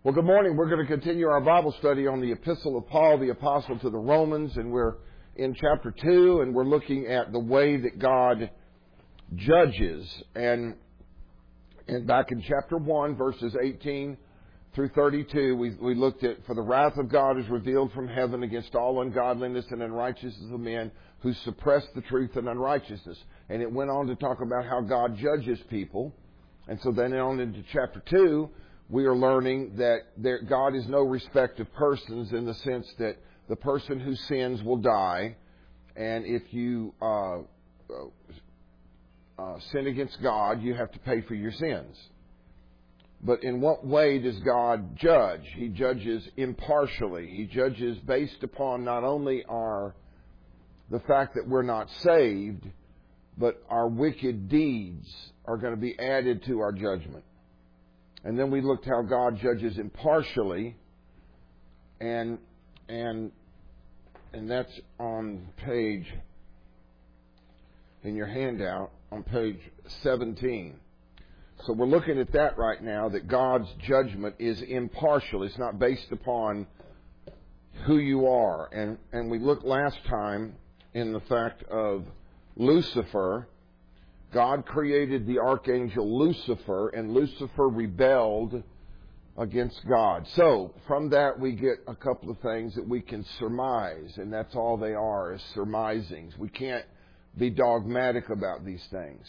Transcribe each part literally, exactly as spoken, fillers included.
Well, good morning. We're going to continue our Bible study on the Epistle of Paul, the Apostle to the Romans, and we're in chapter two, and we're looking at the way that God judges. And, and back in chapter one, verses eighteen through thirty-two, we, we looked at, "For the wrath of God is revealed from heaven against all ungodliness and unrighteousness of men who suppress the truth and unrighteousness." And it went on to talk about how God judges people. And so then on into chapter two, we are learning that there, God is no respect of persons, in the sense that the person who sins will die. And if you uh, uh, sin against God, you have to pay for your sins. But in what way does God judge? He judges impartially. He judges based upon not only our the fact that we're not saved, but our wicked deeds are going to be added to our judgment. And then we looked how God judges impartially, and and and that's on page, in your handout, on page seventeen. So we're looking at that right now, that God's judgment is impartial. It's not based upon who you are. And, and we looked last time in the fact of Lucifer. God created the archangel Lucifer, and Lucifer rebelled against God. So, from that we get a couple of things that we can surmise, and that's all they are, is surmisings. We can't be dogmatic about these things.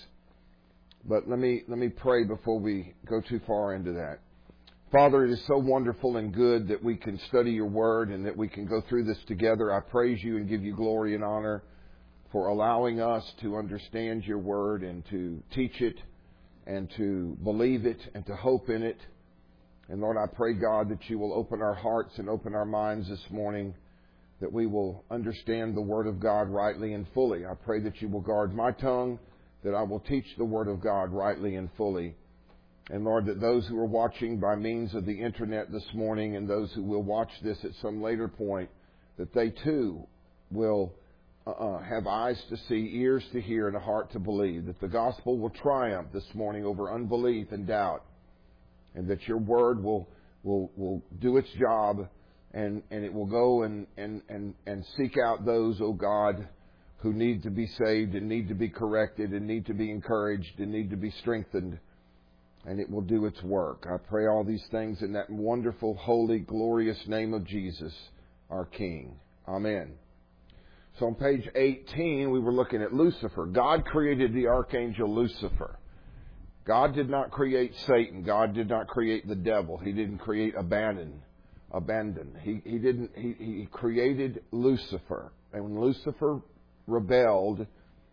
But let me let me pray before we go too far into that. Father, it is so wonderful and good that we can study your word and that we can go through this together. I praise you and give you glory and honor for allowing us to understand your word and to teach it and to believe it and to hope in it. And Lord, I pray, God, that you will open our hearts and open our minds this morning, that we will understand the word of God rightly and fully. I pray that you will guard my tongue, that I will teach the word of God rightly and fully. And Lord, that those who are watching by means of the internet this morning and those who will watch this at some later point, that they too will Uh, have eyes to see, ears to hear, and a heart to believe, that the gospel will triumph this morning over unbelief and doubt, and that your word will will will do its job, and, and it will go and, and, and, and seek out those, oh God, who need to be saved and need to be corrected and need to be encouraged and need to be strengthened, and it will do its work. I pray all these things in that wonderful, holy, glorious name of Jesus, our King. Amen. So on page eighteen, we were looking at Lucifer. God created the archangel Lucifer. God did not create Satan. God did not create the devil. He didn't create abandon. Abandon. He he didn't. He, he created Lucifer. And when Lucifer rebelled,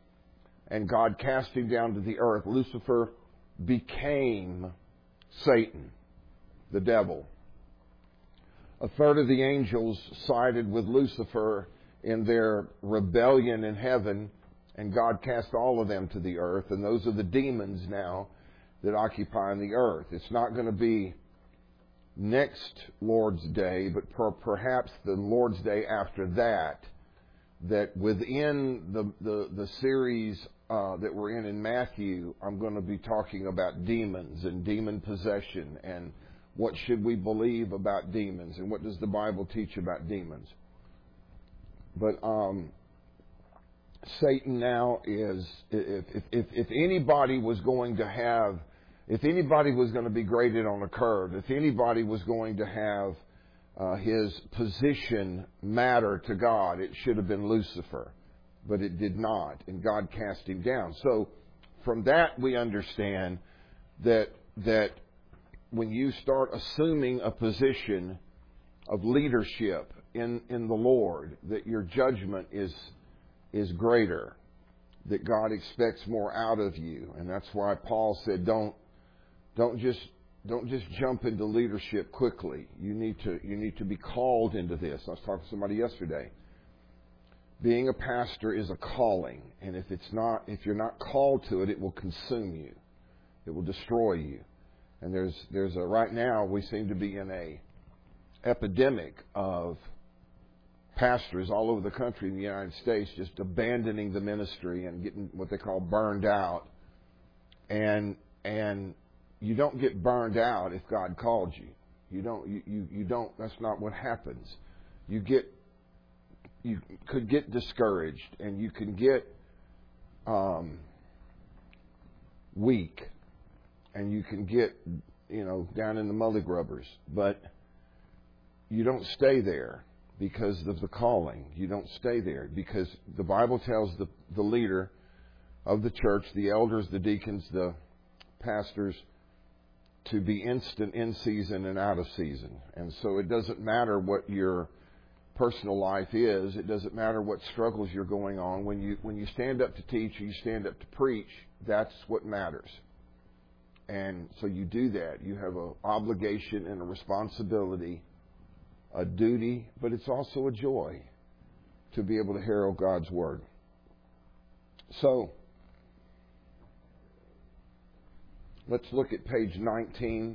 and God cast him down to the earth, Lucifer became Satan, the devil. A third of the angels sided with Lucifer in their rebellion in heaven, and God cast all of them to the earth, and those are the demons now that occupy the earth. It's not going to be next Lord's Day, but per, perhaps the Lord's Day after that, that within the, the, the series uh, that we're in in Matthew, I'm going to be talking about demons and demon possession, and what should we believe about demons, and what does the Bible teach about demons. But um, Satan now is, if, if, if anybody was going to have, if anybody was going to be graded on a curve, if anybody was going to have uh, his position matter to God, it should have been Lucifer. But it did not, and God cast him down. So from that we understand that that when you start assuming a position of leadership in, in the Lord, that your judgment is is greater, that God expects more out of you. And that's why Paul said, don't don't just don't just jump into leadership quickly. You need to you need to be called into this. I was talking to somebody yesterday. Being a pastor is a calling, and if it's not if you're not called to it, it will consume you. It will destroy you. And there's there's a right now we seem to be in a epidemic of pastors all over the country in the United States just abandoning the ministry and getting what they call burned out. And and you don't get burned out if God called you. You don't, you, you, you don't, that's not what happens. You get, you could get discouraged, and you can get um, weak, and you can get, you know, down in the mully grubbers, but you don't stay there because of the calling. You don't stay there because the Bible tells the, the leader of the church, the elders, the deacons, the pastors, to be instant in season and out of season. And so it doesn't matter what your personal life is. It doesn't matter what struggles you're going on. When you when you stand up to teach or you stand up to preach, that's what matters. And so you do that. You have an obligation and a responsibility, a duty, but it's also a joy to be able to herald God's Word. So, let's look at page nineteen,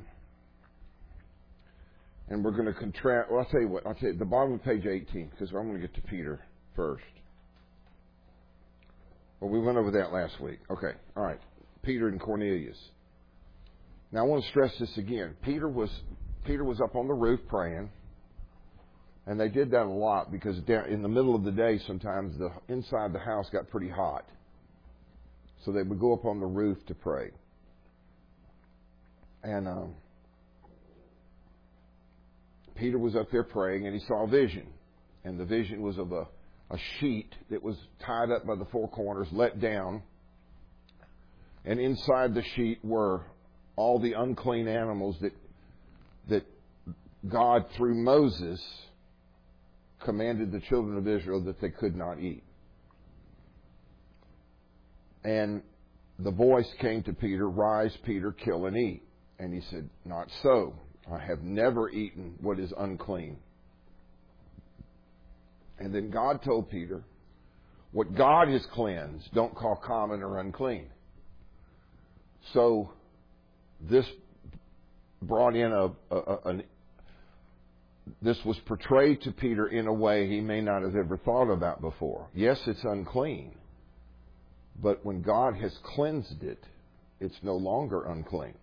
and we're going to contrast. Well, I'll tell you what. I'll tell you the bottom of page eighteen, because I'm going to get to Peter first. Well, we went over that last week. Okay, all right. Peter and Cornelius. Now, I want to stress this again. Peter was Peter was up on the roof praying, and they did that a lot because down in the middle of the day, sometimes the inside the house got pretty hot, so they would go up on the roof to pray. And um, Peter was up there praying, and he saw a vision. And the vision was of a, a sheet that was tied up by the four corners, let down. And inside the sheet were all the unclean animals that that God, through Moses, commanded the children of Israel that they could not eat. And the voice came to Peter, "Rise, Peter, kill and eat." And he said, "Not so. I have never eaten what is unclean." And then God told Peter, "What God has cleansed, don't call common or unclean." So this brought in a, a, a an, this was portrayed to Peter in a way he may not have ever thought about before. Yes, it's unclean, but when God has cleansed it, it's no longer unclean.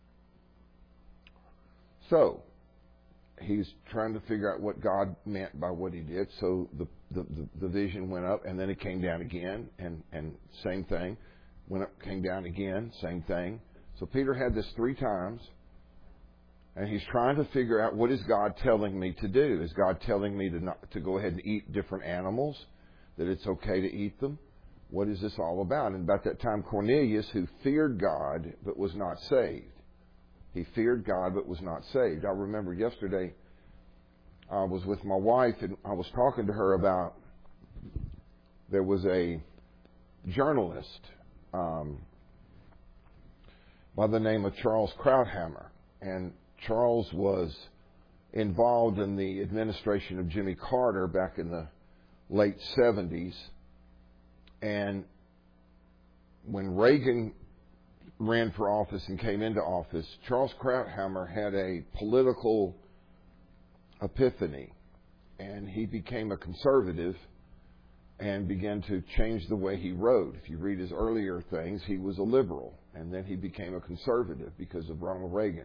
So, he's trying to figure out what God meant by what he did. So the, the, the, the vision went up, and then it came down again, and, and same thing. Went up, came down again, same thing. So Peter had this three times, and he's trying to figure out, what is God telling me to do? Is God telling me to not, to go ahead and eat different animals, that it's okay to eat them? What is this all about? And about that time, Cornelius, who feared God but was not saved. He feared God but was not saved. I remember yesterday I was with my wife, and I was talking to her about, there was a journalist um, by the name of Charles Krauthammer. And Charles was involved in the administration of Jimmy Carter back in the late seventies. And when Reagan ran for office and came into office, Charles Krauthammer had a political epiphany, and he became a conservative and began to change the way he wrote. If you read his earlier things, he was a liberal, and then he became a conservative because of Ronald Reagan.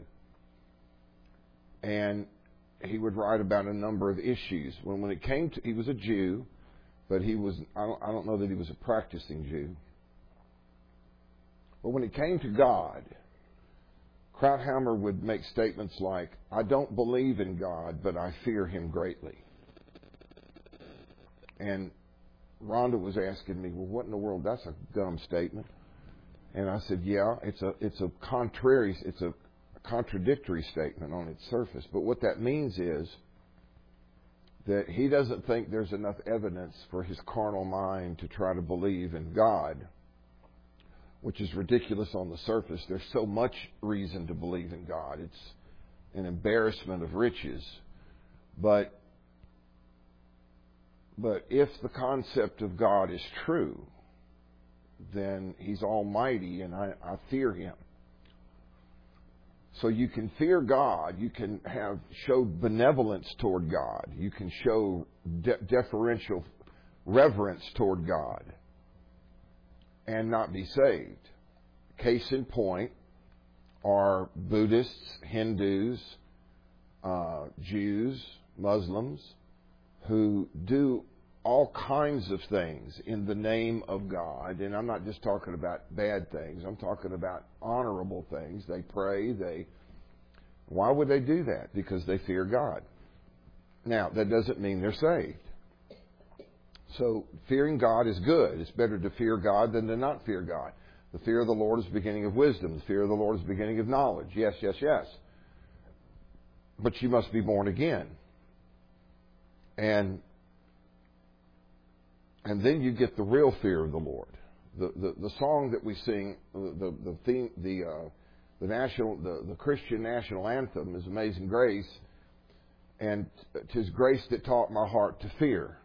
And he would write about a number of issues. When when it came to, he was a Jew, but he was, I don't, I don't know that he was a practicing Jew. But when it came to God, Krauthammer would make statements like, "I don't believe in God, but I fear Him greatly." And Rhonda was asking me, "Well, what in the world? That's a dumb statement." And I said, "Yeah, it's a it's a contrary, it's a contradictory statement on its surface. But what that means is that he doesn't think there's enough evidence for his carnal mind to try to believe in God, which is ridiculous on the surface. There's so much reason to believe in God. It's an embarrassment of riches. But but if the concept of God is true, then He's almighty, and I, I fear Him. So you can fear God. You can have show benevolence toward God. You can show de- deferential reverence toward God and not be saved. Case in point are Buddhists, Hindus, uh, Jews, Muslims, who do all kinds of things in the name of God. And I'm not just talking about bad things. I'm talking about honorable things. They pray. They. Why would they do that? Because they fear God. Now, that doesn't mean they're saved. So fearing God is good. It's better to fear God than to not fear God. The fear of the Lord is the beginning of wisdom. The fear of the Lord is the beginning of knowledge. Yes, yes, yes. But you must be born again. And and then you get the real fear of the Lord. The the, the song that we sing, the the theme, the uh, the national, the, the Christian national anthem is "Amazing Grace," and "'Tis grace that taught my heart to fear."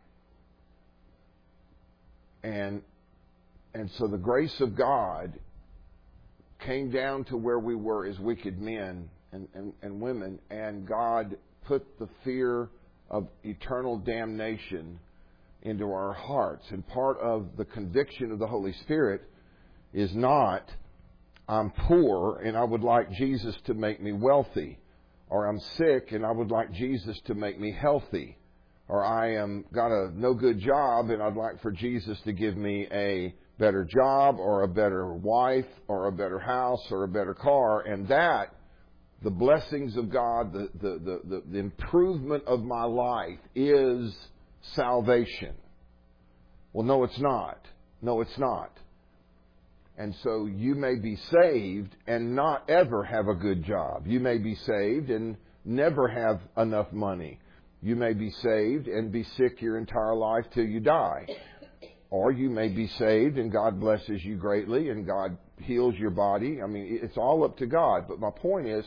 And and so the grace of God came down to where we were as wicked men and, and, and women, and God put the fear of eternal damnation into our hearts. And part of the conviction of the Holy Spirit is not, I'm poor and I would like Jesus to make me wealthy, or I'm sick and I would like Jesus to make me healthy, or I am got a no good job and I'd like for Jesus to give me a better job or a better wife or a better house or a better car. And that, the blessings of God, the, the, the, the, the improvement of my life is salvation. Well, no, it's not. No, it's not. And so you may be saved and not ever have a good job. You may be saved and never have enough money. You may be saved and be sick your entire life till you die. Or you may be saved and God blesses you greatly and God heals your body. I mean, it's all up to God. But my point is,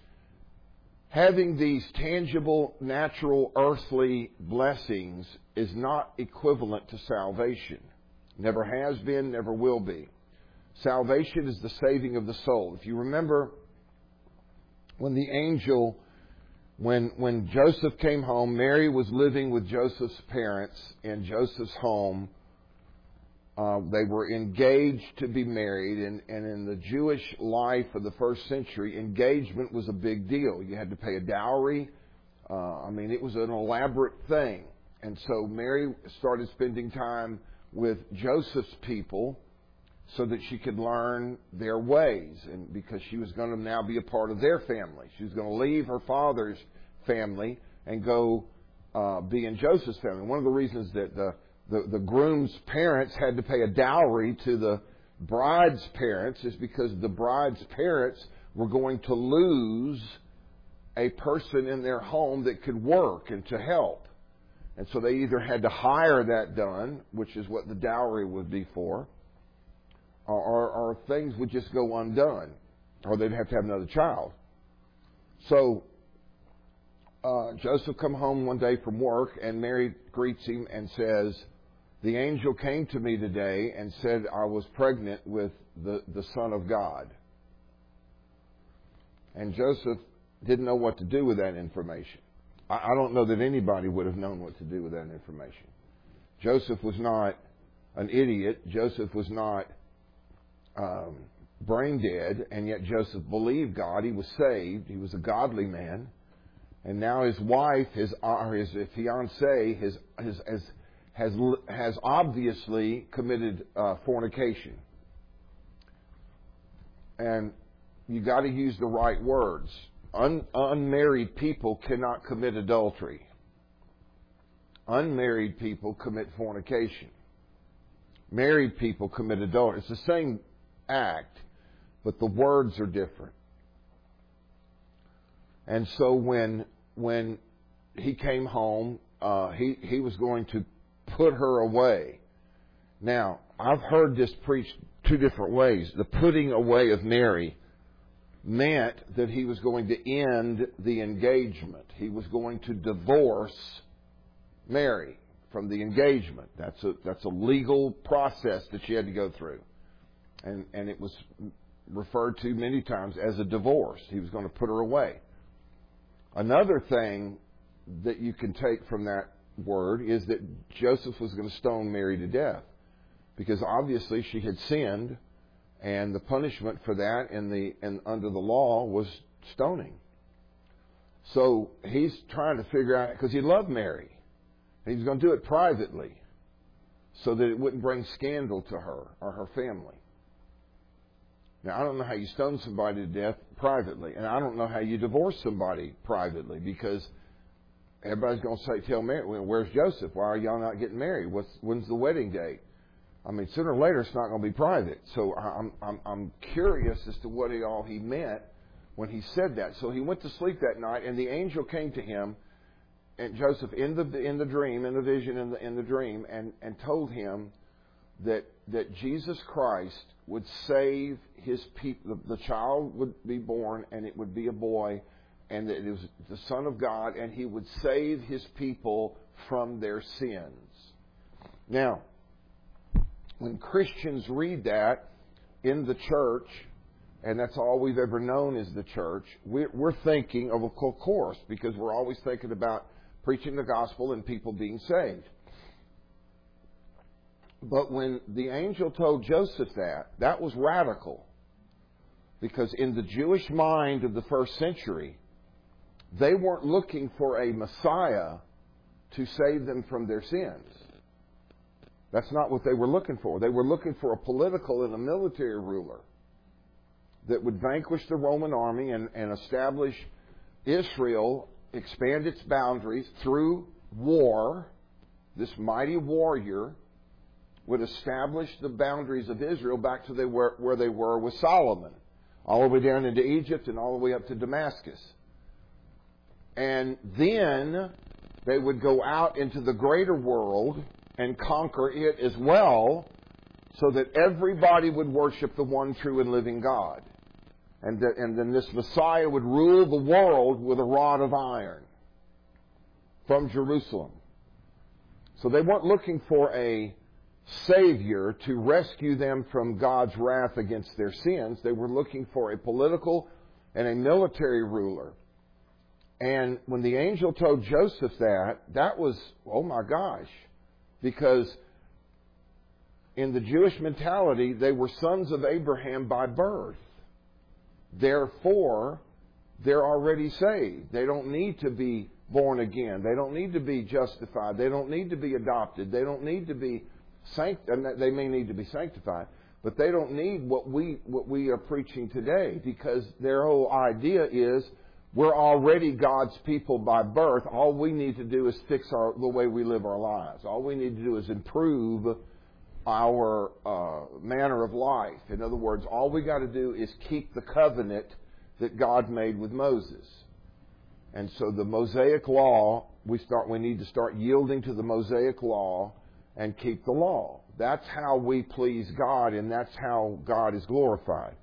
having these tangible, natural, earthly blessings is not equivalent to salvation. Never has been, never will be. Salvation is the saving of the soul. If you remember when the angel, when when Joseph came home, Mary was living with Joseph's parents in Joseph's home. Uh, they were engaged to be married, and, and in the Jewish life of the first century, engagement was a big deal. You had to pay a dowry. Uh, I mean, it was an elaborate thing. And so Mary started spending time with Joseph's people so that she could learn their ways, and because she was going to now be a part of their family. She was going to leave her father's family and go uh, be in Joseph's family. One of the reasons that the The, the groom's parents had to pay a dowry to the bride's parents is because the bride's parents were going to lose a person in their home that could work and to help. And so they either had to hire that done, which is what the dowry would be for, or, or, or things would just go undone, or they'd have to have another child. So uh, Joseph come home one day from work, and Mary greets him and says, "The angel came to me today and said I was pregnant with the, the Son of God." And Joseph didn't know what to do with that information. I, I don't know that anybody would have known what to do with that information. Joseph was not an idiot. Joseph was not um, brain dead, and yet Joseph believed God. He was saved. He was a godly man. And now his wife, his, or his fiancée, his, his, his has has obviously committed uh, fornication. And you got to use the right words. Un, unmarried people cannot commit adultery. Unmarried people commit fornication. Married people commit adultery. It's the same act, but the words are different. And so when when he came home, uh, he he was going to put her away. Now, I've heard this preached two different ways. The putting away of Mary meant that he was going to end the engagement. He was going to divorce Mary from the engagement. That's a that's a legal process that she had to go through. And and it was referred to many times as a divorce. He was going to put her away. Another thing that you can take from that word is that Joseph was going to stone Mary to death, because obviously she had sinned, and the punishment for that in the and under the law was stoning. So he's trying to figure out, because he loved Mary. And he's going to do it privately so that it wouldn't bring scandal to her or her family. Now, I don't know how you stone somebody to death privately. And I don't know how you divorce somebody privately, because everybody's going to say, tell Mary, well, where's Joseph? Why are y'all not getting married? What's, when's the wedding date? I mean, sooner or later, it's not going to be private. So I'm, I'm, I'm curious as to what he, all he meant when he said that. So he went to sleep that night, and the angel came to him, and Joseph, in the in the dream, in the vision, in the in the dream, and, and told him that that Jesus Christ would save his people. The, the child would be born, and it would be a boy, and that it was the Son of God, and he would save his people from their sins. Now, when Christians read that in the church, and that's all we've ever known is the church, we're, we're thinking of a course, because we're always thinking about preaching the gospel and people being saved. But when the angel told Joseph that, that was radical. Because in the Jewish mind of the first century, they weren't looking for a Messiah to save them from their sins. That's not what they were looking for. They were looking for a political and a military ruler that would vanquish the Roman army and, and establish Israel, expand its boundaries through war. This mighty warrior would establish the boundaries of Israel back to they were, where they were with Solomon, all the way down into Egypt and all the way up to Damascus. And then they would go out into the greater world and conquer it as well, so that everybody would worship the one true and living God. And, that, and then this Messiah would rule the world with a rod of iron from Jerusalem. So they weren't looking for a Savior to rescue them from God's wrath against their sins. They were looking for a political and a military ruler. And when the angel told Joseph that, that was, oh my gosh, because in the Jewish mentality, they were sons of Abraham by birth. Therefore, they're already saved. They don't need to be born again. They don't need to be justified. They don't need to be adopted. They don't need to be sanctified. They may need to be sanctified, but they don't need what we what we are preaching today, because their whole idea is we're already God's people by birth. All we need to do is fix our, the way we live our lives. All we need to do is improve our uh, manner of life. In other words, all we got to do is keep the covenant that God made with Moses. And so the Mosaic law, we start. We need to start yielding to the Mosaic law and keep the law. That's how we please God, and that's how God is glorified.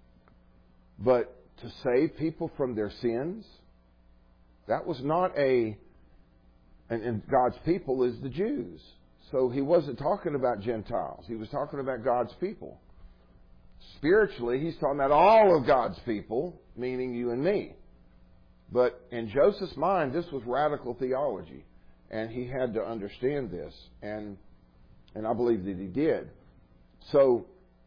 But to save people from their sins, that was not a... And, and God's people is the Jews. So he wasn't talking about Gentiles. He was talking about God's people. Spiritually, he's talking about all of God's people, meaning you and me. But in Joseph's mind, this was radical theology. And he had to understand this. And and I believe that he did. So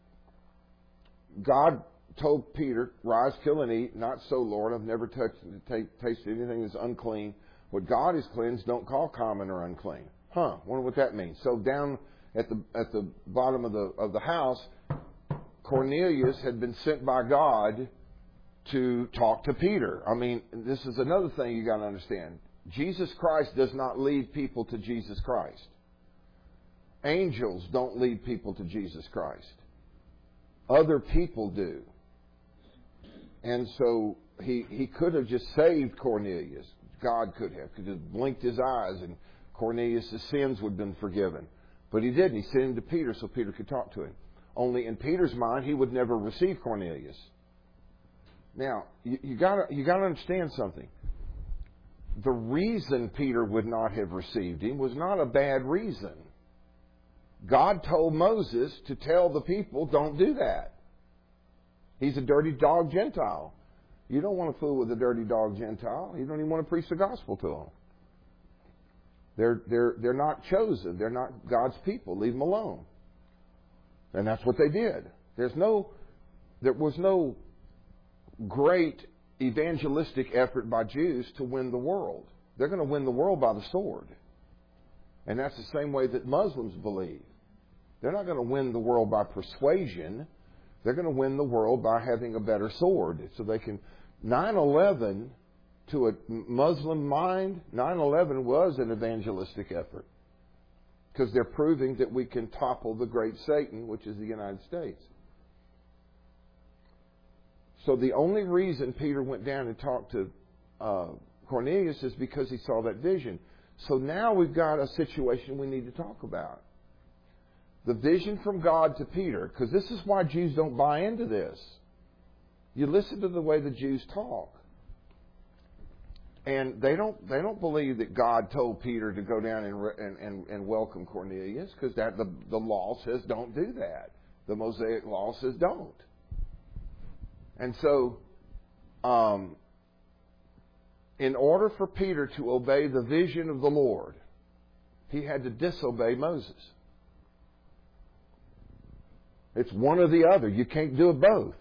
God told Peter, rise, kill, and eat. Not so, Lord. I've never touched, t- tasted anything that's unclean. What God has cleansed, don't call common or unclean. Huh, wonder what that means. So down at the at the bottom of the of the house, Cornelius had been sent by God to talk to Peter. I mean, this is another thing you got to understand. Jesus Christ does not lead people to Jesus Christ. Angels don't lead people to Jesus Christ. Other people do. And so he he could have just saved Cornelius. God could have. Could have blinked his eyes and Cornelius' sins would have been forgiven. But he didn't. He sent him to Peter so Peter could talk to him. Only in Peter's mind, he would never receive Cornelius. Now, you, you gotta you gotta understand something. The reason Peter would not have received him was not a bad reason. God told Moses to tell the people, don't do that. He's a dirty dog Gentile. You don't want to fool with a dirty dog Gentile. You don't even want to preach the gospel to them. They're, they're, they're not chosen. They're not God's people. Leave them alone. And that's what they did. There's no, there was no great evangelistic effort by Jews to win the world. They're going to win the world by the sword. And that's the same way that Muslims believe. They're not going to win the world by persuasion. They're going to win the world by having a better sword. So they can... nine eleven, to a Muslim mind, nine eleven was an evangelistic effort. Because they're proving that we can topple the great Satan, which is the United States. So the only reason Peter went down and talked to uh, Cornelius is because he saw that vision. So now we've got a situation we need to talk about. The vision from God to Peter, because this is why Jews don't buy into this. You listen to the way the Jews talk. And they don't they don't believe that God told Peter to go down and and, and, and welcome Cornelius, because that the, the law says don't do that. The Mosaic law says don't. And so, um, in order for Peter to obey the vision of the Lord, he had to disobey Moses. It's one or the other. You can't do it both.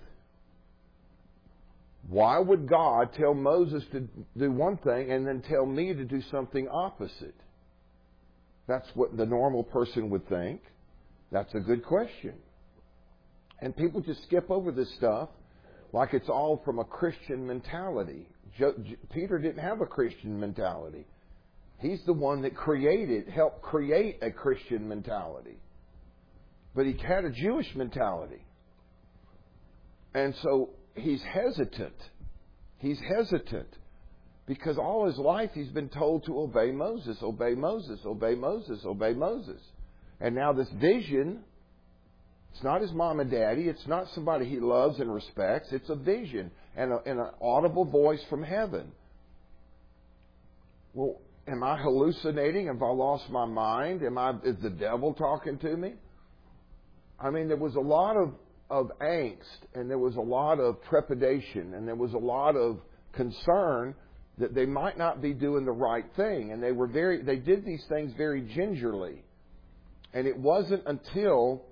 Why would God tell Moses to do one thing and then tell me to do something opposite? That's what the normal person would think. That's a good question. And people just skip over this stuff like it's all from a Christian mentality. Peter didn't have a Christian mentality. He's the one that created, helped create a Christian mentality. But he had a Jewish mentality. And so he's hesitant. He's hesitant because all his life he's been told to obey Moses, obey Moses, obey Moses, obey Moses. And now this vision, it's not his mom and daddy. It's not somebody he loves and respects. It's a vision and, a, and an audible voice from heaven. Well, am I hallucinating? Have I lost my mind? Am I? Is the devil talking to me? I mean, there was a lot of, of angst, and there was a lot of trepidation, and there was a lot of concern that they might not be doing the right thing. And they were very, they did these things very gingerly. And it wasn't until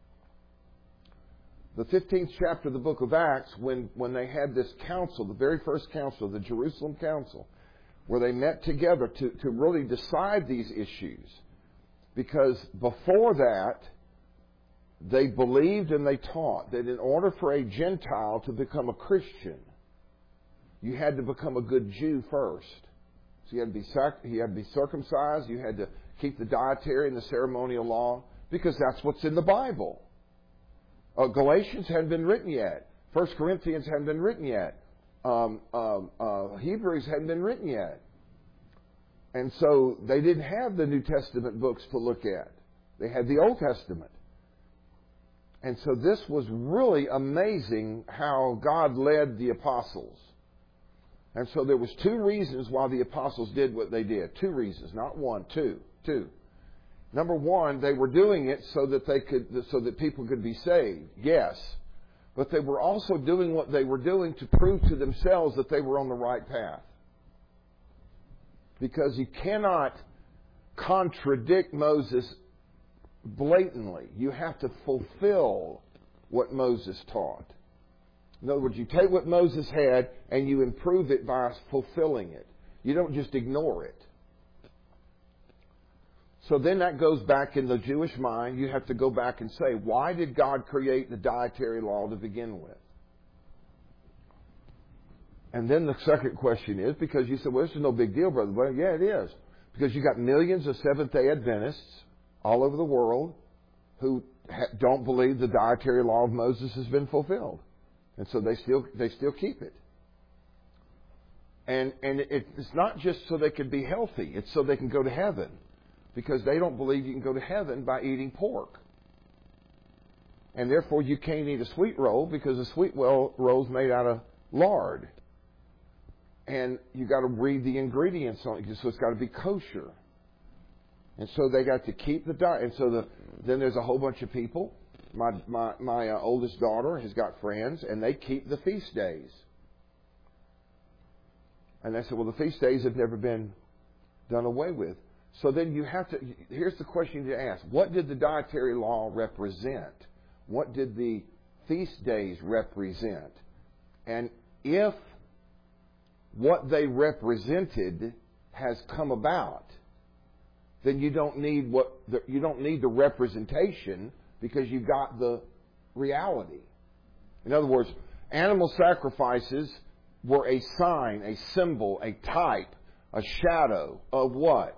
the fifteenth chapter of the book of Acts when, when they had this council, the very first council, the Jerusalem Council, where they met together to, to really decide these issues. Because before that, they believed and they taught that in order for a Gentile to become a Christian, you had to become a good Jew first. So you had to be sac- you had to be circumcised, you had to keep the dietary and the ceremonial law, because that's what's in the Bible. Uh, Galatians hadn't been written yet. First Corinthians hadn't been written yet. Um, um, uh, Hebrews hadn't been written yet. And so they didn't have the New Testament books to look at. They had the Old Testament. And so this was really amazing how God led the apostles. And so there was two reasons why the apostles did what they did. Two reasons, not one, two, two. Number one, they were doing it so that they could, so that people could be saved. Yes. But they were also doing what they were doing to prove to themselves that they were on the right path. Because you cannot contradict Moses blatantly. You have to fulfill what Moses taught. In other words, you take what Moses had and you improve it by fulfilling it. You don't just ignore it. So then that goes back in the Jewish mind. You have to go back and say, why did God create the dietary law to begin with? And then the second question is, because you said, well, this is no big deal, brother. Well, yeah, it is. Because you got millions of Seventh-day Adventists all over the world who ha- don't believe the dietary law of Moses has been fulfilled. And so they still they still keep it. And and it, it's not just so they can be healthy. It's so they can go to heaven. Because they don't believe you can go to heaven by eating pork. And therefore you can't eat a sweet roll because a sweet roll is made out of lard. And you got to read the ingredients on it, so it's got to be kosher. And so they got to keep the diet. And so the, then there's a whole bunch of people. My my my uh, oldest daughter has got friends, and they keep the feast days. And they said, well, the feast days have never been done away with. So then you have to. Here's the question you ask: what did the dietary law represent? What did the feast days represent? And if what they represented has come about, then you don't need what the, you don't need the representation, because you got the reality. In other words, animal sacrifices were a sign, a symbol, a type, a shadow of what?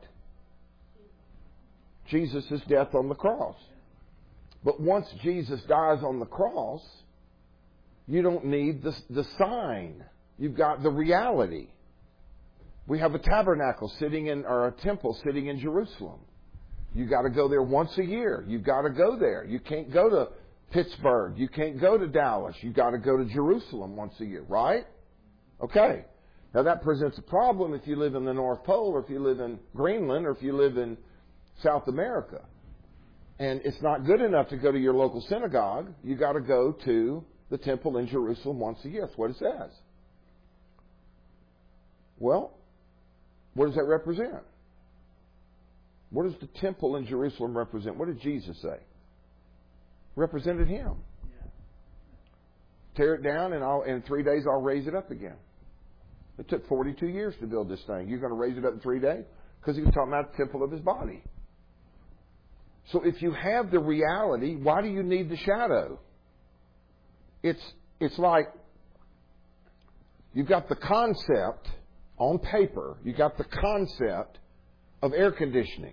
Jesus' death on the cross. But once Jesus dies on the cross, you don't need the, the sign. You've got the reality. We have a tabernacle sitting in, or a temple sitting in Jerusalem. You've got to go there once a year. You've got to go there. You can't go to Pittsburgh. You can't go to Dallas. You've got to go to Jerusalem once a year, right? Okay. Now that presents a problem if you live in the North Pole, or if you live in Greenland, or if you live in South America. And it's not good enough to go to your local synagogue. You've got to go to the temple in Jerusalem once a year. That's what it says. Well, what does that represent? What does the temple in Jerusalem represent? What did Jesus say? Represented Him. Yeah. Tear it down, and I'll, in three days I'll raise it up again. It took forty-two years to build this thing. You're going to raise it up in three days? Because He was talking about the temple of His body. So if you have the reality, why do you need the shadow? It's, it's like you've got the concept on paper. You've got the concept of air conditioning.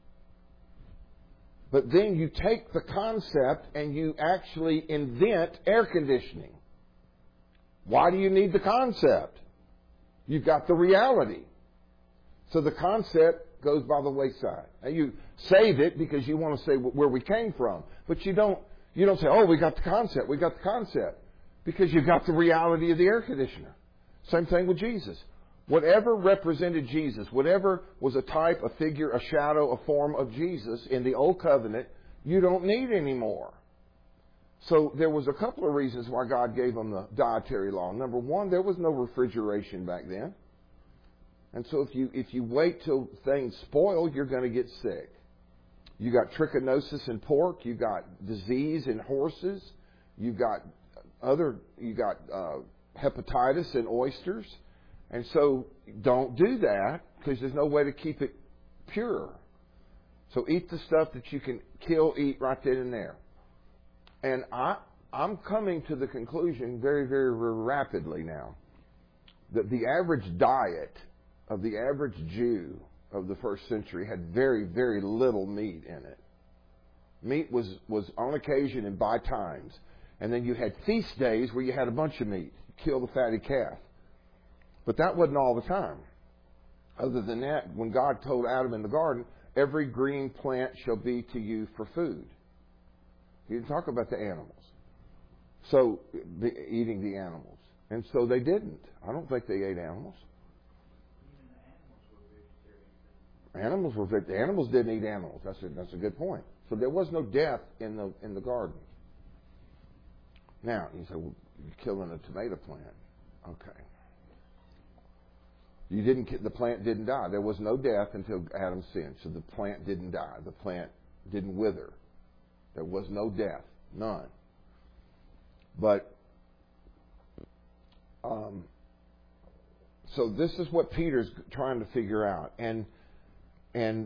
But then you take the concept and you actually invent air conditioning. Why do you need the concept? You've got the reality. So the concept goes by the wayside. Now you save it because you want to say where we came from. But you don't, you don't say, oh, we got the concept, we got the concept. Because you've got the reality of the air conditioner. Same thing with Jesus. Whatever represented Jesus, whatever was a type, a figure, a shadow, a form of Jesus in the Old Covenant, you don't need anymore. So there was a couple of reasons why God gave them the dietary law. Number one, there was no refrigeration back then. And so if you if you wait till things spoil, you're going to get sick. You got trichinosis in pork. You got disease in horses. You got other. You got uh, hepatitis in oysters. And so don't do that, because there's no way to keep it pure. So eat the stuff that you can kill, eat right then and there. And I, I'm coming to the conclusion very, very rapidly now that the average diet of the average Jew of the first century had very, very little meat in it. Meat was, was on occasion and by times. And then you had feast days where you had a bunch of meat. You kill the fatty calf. But that wasn't all the time. Other than that, when God told Adam in the garden, every green plant shall be to you for food. He didn't talk about the animals. So, the, eating the animals. And so they didn't. I don't think they ate animals. Animals were the animals didn't eat animals. That's a, that's a good point. So there was no death in the in the garden. Now, you say, well, you're killing a tomato plant. Okay. You didn't. The plant didn't die. There was no death until Adam sinned. So the plant didn't die. The plant didn't wither. There was no death, none. But um, so this is what Peter's trying to figure out, and and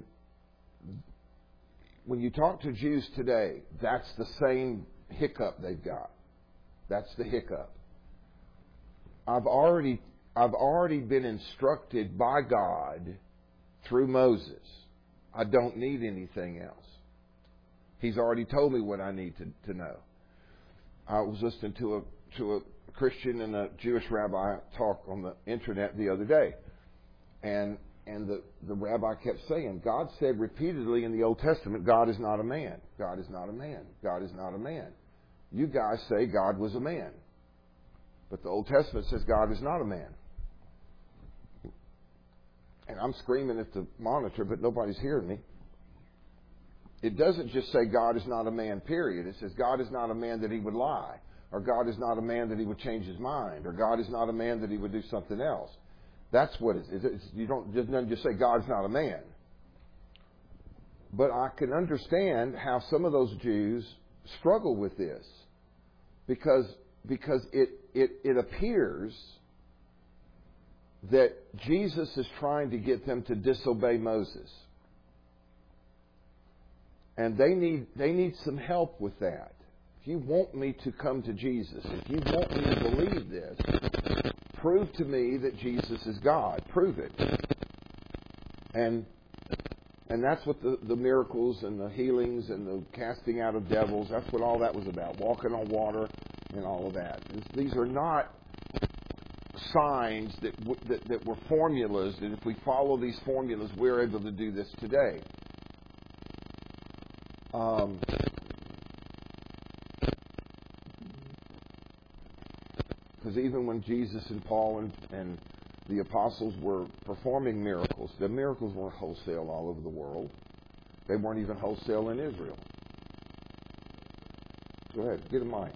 when you talk to Jews today, that's the same hiccup they've got. That's the hiccup. I've already. I've already been instructed by God through Moses. I don't need anything else. He's already told me what I need to, to know. I was listening to a to a Christian and a Jewish rabbi talk on the internet the other day. And and the, the rabbi kept saying, God said repeatedly in the Old Testament, God is not a man. God is not a man. God is not a man. You guys say God was a man. But the Old Testament says God is not a man. And I'm screaming at the monitor, but nobody's hearing me. It doesn't just say God is not a man, period. It says God is not a man that He would lie. Or God is not a man that He would change His mind. Or God is not a man that He would do something else. That's what it is. It's, you don't just, just say God is not a man. But I can understand how some of those Jews struggle with this. Because, because it, it, it appears that Jesus is trying to get them to disobey Moses. And they need they need some help with that. If you want me to come to Jesus, if you want me to believe this, prove to me that Jesus is God. Prove it. And and that's what the, the miracles and the healings and the casting out of devils, that's what all that was about. Walking on water and all of that. These are not signs that, w- that that were formulas, that if we follow these formulas, we're able to do this today. Um, because even when Jesus and Paul and, and the apostles were performing miracles, the miracles weren't wholesale all over the world. They weren't even wholesale in Israel. Go ahead, get a mic.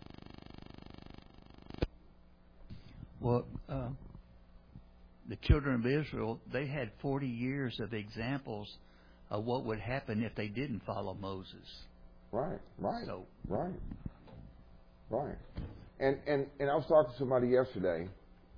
Well, uh, the children of Israel, they had forty years of examples of what would happen if they didn't follow Moses. Right, right, So, right, right. And, and, and I was talking to somebody yesterday.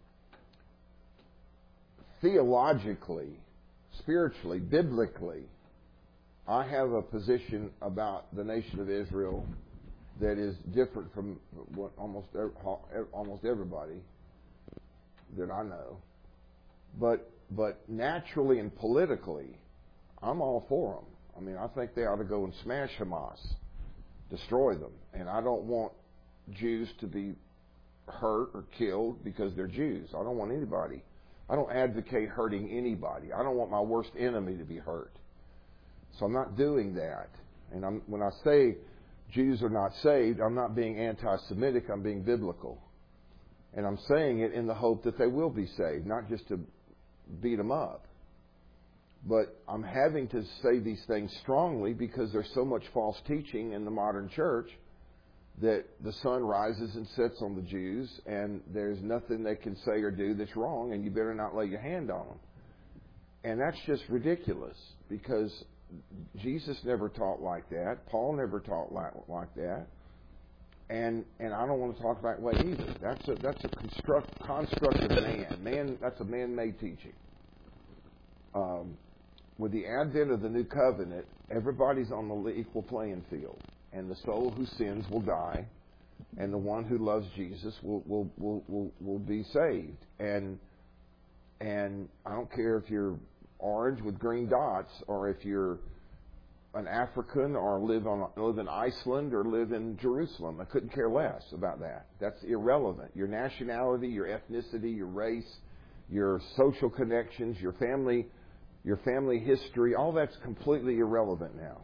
Theologically, spiritually, biblically, I have a position about the nation of Israel that is different from what almost almost everybody that I know. But but naturally and politically, I'm all for them. I mean, I think they ought to go and smash Hamas, destroy them. And I don't want Jews to be hurt or killed because they're Jews. I don't want anybody. I don't advocate hurting anybody. I don't want my worst enemy to be hurt. So I'm not doing that. And I'm, when I say Jews are not saved, I'm not being anti-Semitic, I'm being biblical. And I'm saying it in the hope that they will be saved, not just to beat them up. But I'm having to say these things strongly because there's so much false teaching in the modern church that the sun rises and sets on the Jews, and there's nothing they can say or do that's wrong, and you better not lay your hand on them. And that's just ridiculous, because Jesus never taught like that. Paul never taught like, like that. And and I don't want to talk that way either. That's a that's a construct construct of man. Man, that's a man-made teaching. Um, with the advent of the new covenant, everybody's on the equal playing field. And the soul who sins will die, and the one who loves Jesus will will will will, will be saved. And and I don't care if you're orange with green dots, or if you're an African, or live on live in Iceland, or live in Jerusalem. I couldn't care less about that. That's irrelevant. Your nationality, your ethnicity, your race, your social connections, your family, your family history, all that's completely irrelevant now.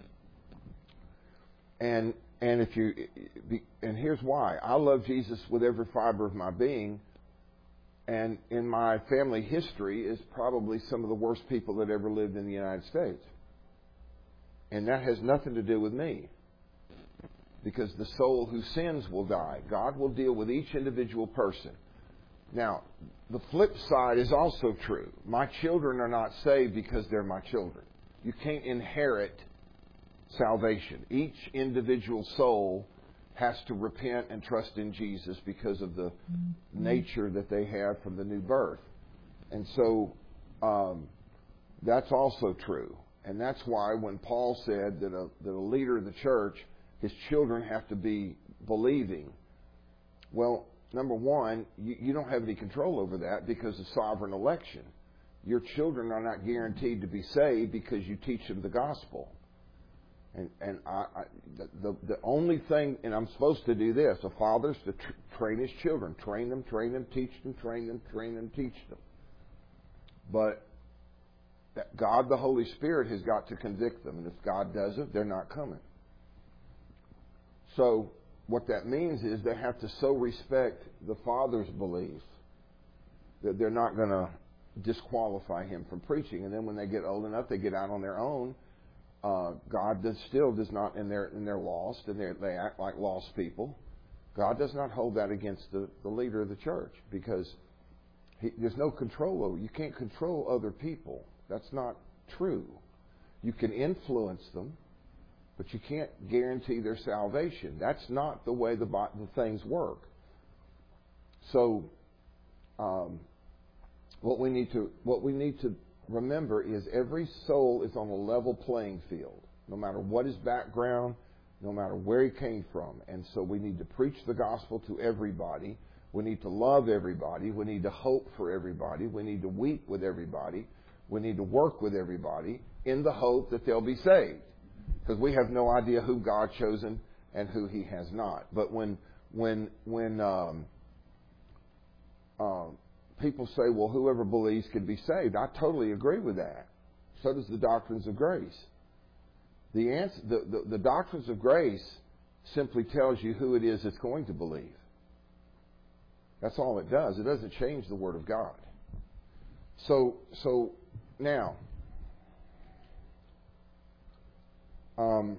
And and if you and here's why. I love Jesus with every fiber of my being, and in my family history is probably some of the worst people that ever lived in the United States. And that has nothing to do with me, because the soul who sins will die. God will deal with each individual person. Now, the flip side is also true. My children are not saved because they're my children. You can't inherit salvation. Each individual soul has to repent and trust in Jesus because of the mm-hmm. nature that they have from the new birth. And so um, that's also true. And that's why when Paul said that a, that a leader of the church, his children have to be believing, well, number one, you, you don't have any control over that because of sovereign election. Your children are not guaranteed to be saved because you teach them the gospel. And and I, I the the only thing, and I'm supposed to do this, a father's to tr- train his children, train them, train them, teach them, train them, train them, teach them. But that God, the Holy Spirit, has got to convict them, and if God doesn't, they're not coming. So what that means is they have to so respect the Father's belief that they're not going to disqualify him from preaching. And then when they get old enough, they get out on their own. Uh, God does, still does not, and they're, and they're lost, and they're, they act like lost people. God does not hold that against the, the leader of the church, because he, there's no control over. You can't control other people. That's not true. You can influence them, but you can't guarantee their salvation. That's not the way the, the things work. So, um, what we need to what we need to remember is every soul is on a level playing field, no matter what his background, no matter where he came from. And so we need to preach the gospel to everybody. We need to love everybody. We need to hope for everybody. We need to weep with everybody. We need to work with everybody in the hope that they'll be saved. Because we have no idea who God chosen and who he has not. But when when when um, uh, people say, well, whoever believes can be saved, I totally agree with that. So does the doctrines of grace. The, answer, the, the, the doctrines of grace simply tells you who it is that's going to believe. That's all it does. It doesn't change the Word of God. So, so now, um,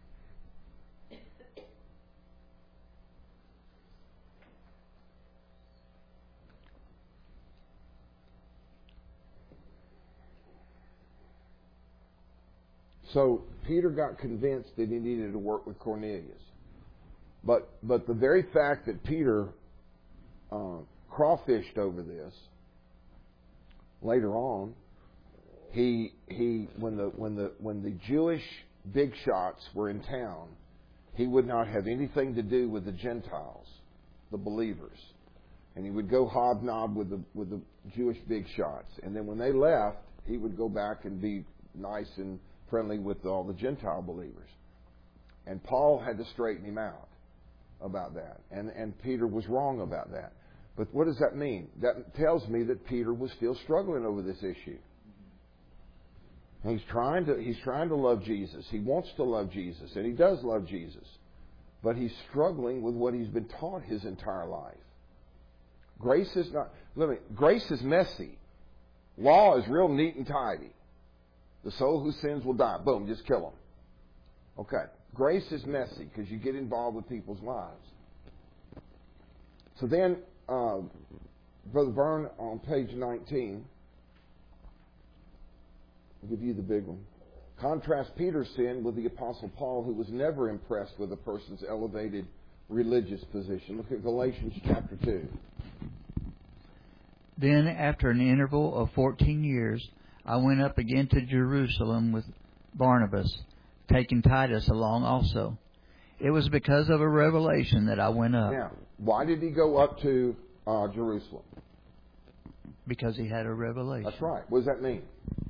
so Peter got convinced that he needed to work with Cornelius. But but the very fact that Peter uh, crawfished over this later on, he he when the when the when the Jewish big shots were in town, he would not have anything to do with the Gentiles, the believers, and he would go hobnob with the with the Jewish big shots. And then when they left, he would go back and be nice and friendly with all the Gentile believers. And Paul had to straighten him out about that. And, and Peter was wrong about that. But what does that mean? That tells me that Peter was still struggling over this issue. He's trying to, he's trying to love Jesus. He wants to love Jesus, and he does love Jesus. But he's struggling with what he's been taught his entire life. Grace is not, let me, grace is messy. Law is real neat and tidy. The soul who sins will die. Boom, just kill them. Okay. Grace is messy because you get involved with people's lives. So then, uh, Brother Vern, on page nineteen, I'll give you the big one. Contrast Peter's sin with the Apostle Paul, who was never impressed with a person's elevated religious position. Look at Galatians chapter two. Then, after an interval of fourteen years, I went up again to Jerusalem with Barnabas, taking Titus along also. It was because of a revelation that I went up. Now, why did he go up to uh, Jerusalem? Because he had a revelation. That's right. What does that mean?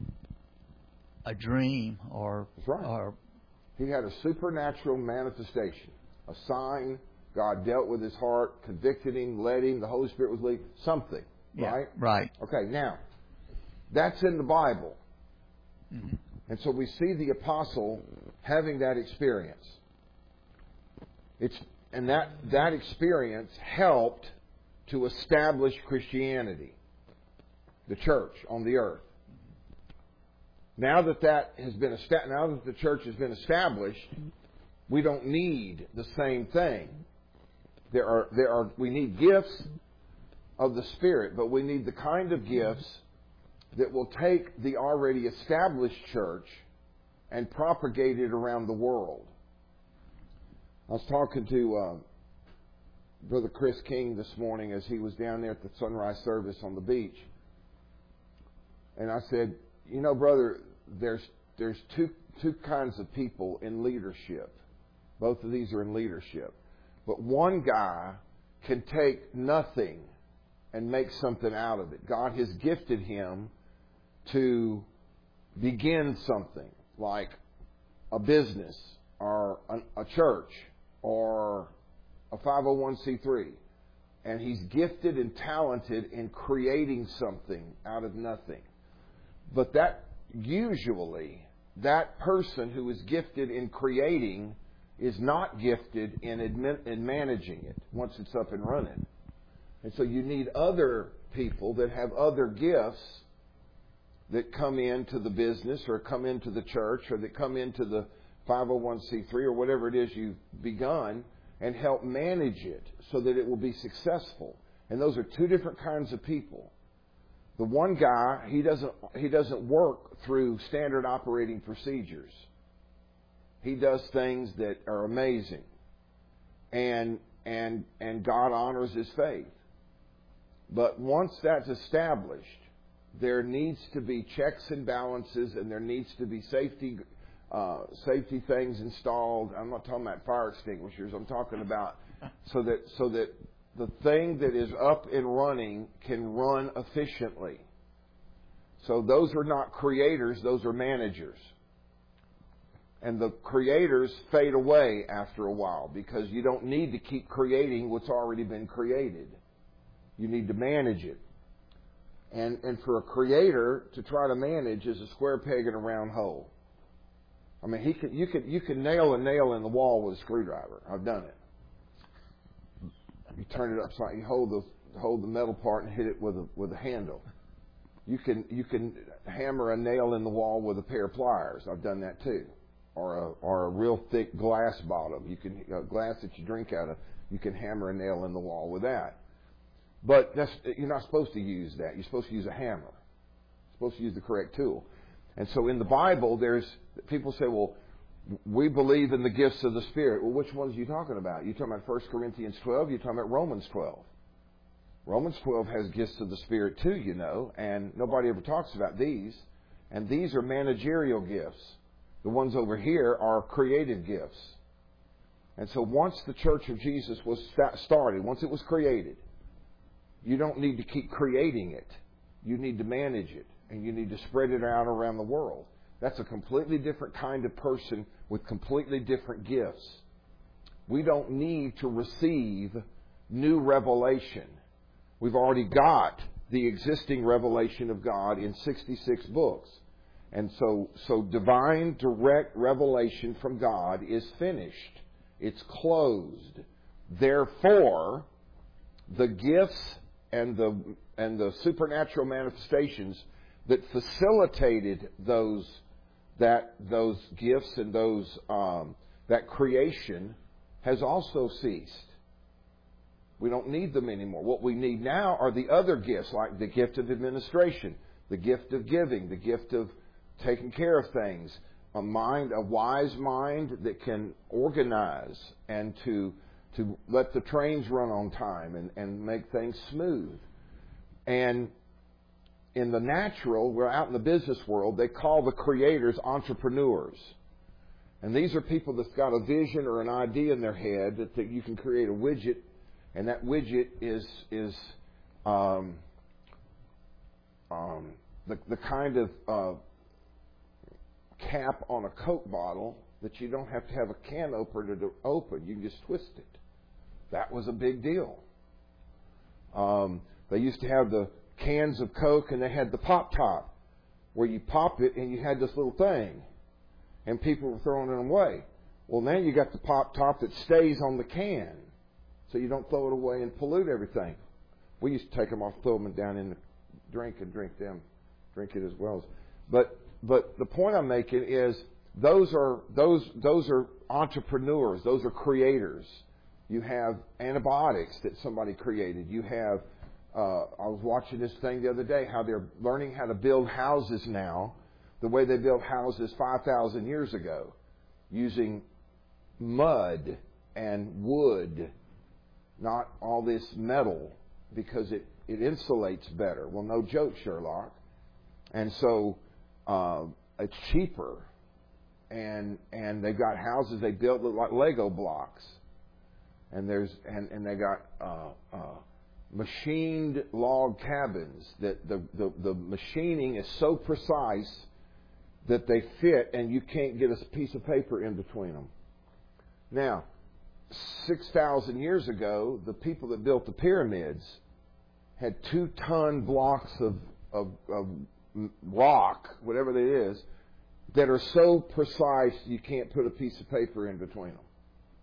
A dream or... That's right. Or, he had a supernatural manifestation, a sign. God dealt with his heart, convicted him, led him, the Holy Spirit was leading, something, yeah, right? Right. Okay, now, that's in the Bible. Mm-hmm. And so we see the apostle having that experience. It's and that that experience helped to establish Christianity, the church on the earth. Now that that has been esta- now that the church has been established, we don't need the same thing. There are there are we need gifts of the Spirit, but we need the kind of gifts that will take the already established church and propagate it around the world. I was talking to uh, Brother Chris King this morning as he was down there at the sunrise service on the beach. And I said, you know, brother, there's there's two two kinds of people in leadership. Both of these are in leadership. But one guy can take nothing and make something out of it. God has gifted him to begin something like a business or a, a church or a five oh one c three. And he's gifted and talented in creating something out of nothing. But that usually, that person who is gifted in creating is not gifted in, admin, in managing it once it's up and running. And so you need other people that have other gifts that come into the business or come into the church or that come into the five oh one c three or whatever it is you've begun and help manage it so that it will be successful. And those are two different kinds of people. The one guy, he doesn't he doesn't work through standard operating procedures. He does things that are amazing. And and and God honors his faith. But once that's established, there needs to be checks and balances, and there needs to be safety uh, safety things installed. I'm not talking about fire extinguishers. I'm talking about so that so that the thing that is up and running can run efficiently. So those are not creators; those are managers. And the creators fade away after a while because you don't need to keep creating what's already been created. You need to manage it. And and for a creator to try to manage is a square peg in a round hole. I mean, he could, you could you could nail a nail in the wall with a screwdriver. I've done it. You turn it upside, you hold the hold the metal part and hit it with a with a handle. You can you can hammer a nail in the wall with a pair of pliers. I've done that too. Or a or a real thick glass bottom. You can a glass that you drink out of. You can hammer a nail in the wall with that. But that's, you're not supposed to use that. You're supposed to use a hammer. You're supposed to use the correct tool. And so in the Bible, there's people say, well, we believe in the gifts of the Spirit. Well, which ones are you talking about? You talking about First Corinthians twelve? You're talking about Romans twelve. Romans twelve has gifts of the Spirit too, you know, and nobody ever talks about these. And these are managerial gifts. The ones over here are creative gifts. And so once the Church of Jesus was started, once it was created, you don't need to keep creating it. You need to manage it. And you need to spread it out around the world. That's a completely different kind of person with completely different gifts. We don't need to receive new revelation. We've already got the existing revelation of God in sixty-six books. And so, so divine direct revelation from God is finished. It's closed. Therefore, the gifts and the and the supernatural manifestations that facilitated those that those gifts and those um, that creation has also ceased. We don't need them anymore. What we need now are the other gifts, like the gift of administration, the gift of giving, the gift of taking care of things, a mind, a wise mind that can organize and to to let the trains run on time and, and make things smooth. And in the natural, we're out in the business world, they call the creators entrepreneurs. And these are people that's got a vision or an idea in their head that, that you can create a widget, and that widget is is um, um, the the kind of uh, cap on a Coke bottle that you don't have to have a can opener to open. You can just twist it. That was a big deal. Um, they used to have the cans of Coke, and they had the pop top, where you pop it and you had this little thing, and people were throwing it away. Well, now you got the pop top that stays on the can, so you don't throw it away and pollute everything. We used to take them off, throw them down in the drink, and drink them, drink it as well. But but the point I'm making is those are those those are entrepreneurs. Those are creators. You have antibiotics that somebody created. You have Uh, I was watching this thing the other day, how they're learning how to build houses now, the way they built houses five thousand years ago, using mud and wood, not all this metal, because it, it insulates better. Well, no joke, Sherlock. And so uh, it's cheaper, and and they've got houses they built look like Lego blocks, and there's and, and they got uh, uh, machined log cabins that the, the, the machining is so precise that they fit and you can't get a piece of paper in between them. Now, six thousand years ago, the people that built the pyramids had two-ton blocks of, of, of rock, whatever it is, that are so precise you can't put a piece of paper in between them.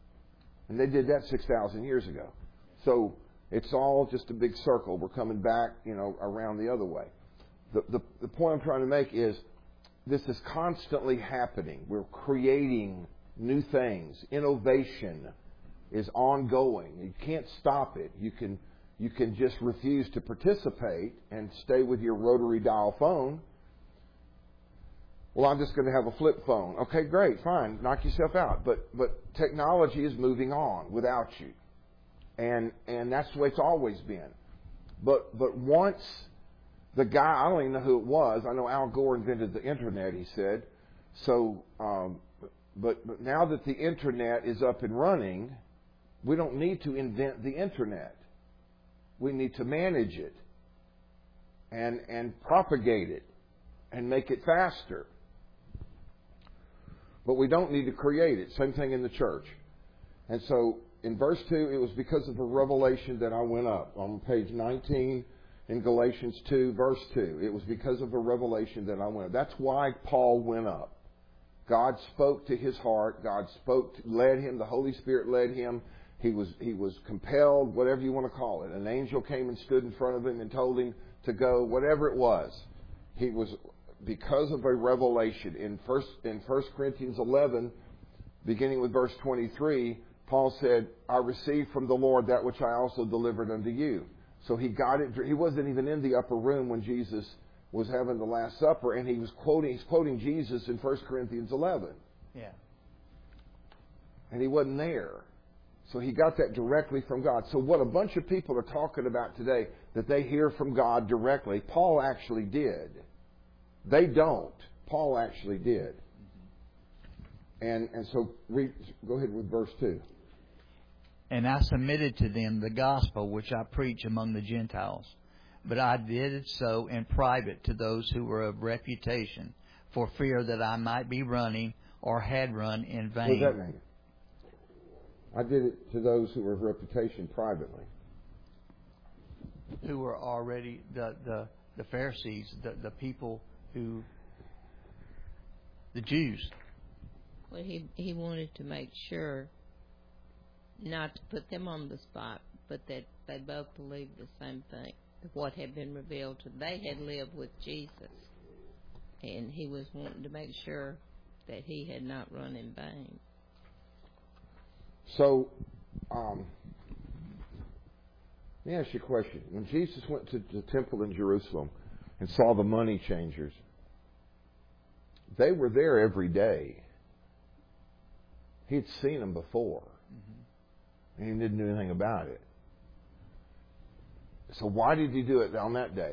And they did that six thousand years ago. So it's all just a big circle. We're coming back, you know, around the other way. The, the, the point I'm trying to make is this is constantly happening. We're creating new things. Innovation is ongoing. You can't stop it. You can you can just refuse to participate and stay with your rotary dial phone. Well, I'm just going to have a flip phone. Okay, great, fine. Knock yourself out. But but technology is moving on without you. And and that's the way it's always been. But but once the guy, I don't even know who it was. I know Al Gore invented the internet, he said. So, um, but, but now that the internet is up and running, we don't need to invent the internet. We need to manage it and, and propagate it and make it faster. But we don't need to create it. Same thing in the church. And so in verse two, it was because of a revelation that I went up. On page nineteen in Galatians two, verse two, it was because of a revelation that I went up. That's why Paul went up. God spoke to his heart. God spoke, led him. The Holy Spirit led him. He was, he was compelled, whatever you want to call it. An angel came and stood in front of him and told him to go, whatever it was. He was, because of a revelation. In first, in First Corinthians eleven, beginning with verse twenty-three, Paul said, I received from the Lord that which I also delivered unto you. So he got it. He wasn't even in the upper room when Jesus was having the Last Supper, and he was quoting, he's quoting Jesus in First Corinthians eleven. Yeah. And he wasn't there. So he got that directly from God. So what a bunch of people are talking about today, that they hear from God directly, Paul actually did. They don't. Paul actually did. And and so read, go ahead with verse two. And I submitted to them the gospel which I preach among the Gentiles. But I did it so in private to those who were of reputation, for fear that I might be running or had run in vain. What does that mean? I did it to those who were of reputation privately. Who were already the, the, the Pharisees, the, the people who, the Jews. Well, he, he wanted to make sure not to put them on the spot, but that they both believed the same thing. What had been revealed to them. They had lived with Jesus, and he was wanting to make sure that he had not run in vain. So, um, let me ask you a question. When Jesus went to the temple in Jerusalem and saw the money changers, they were there every day. He'd seen them before, mm-hmm. and he didn't do anything about it. So why did he do it on that day?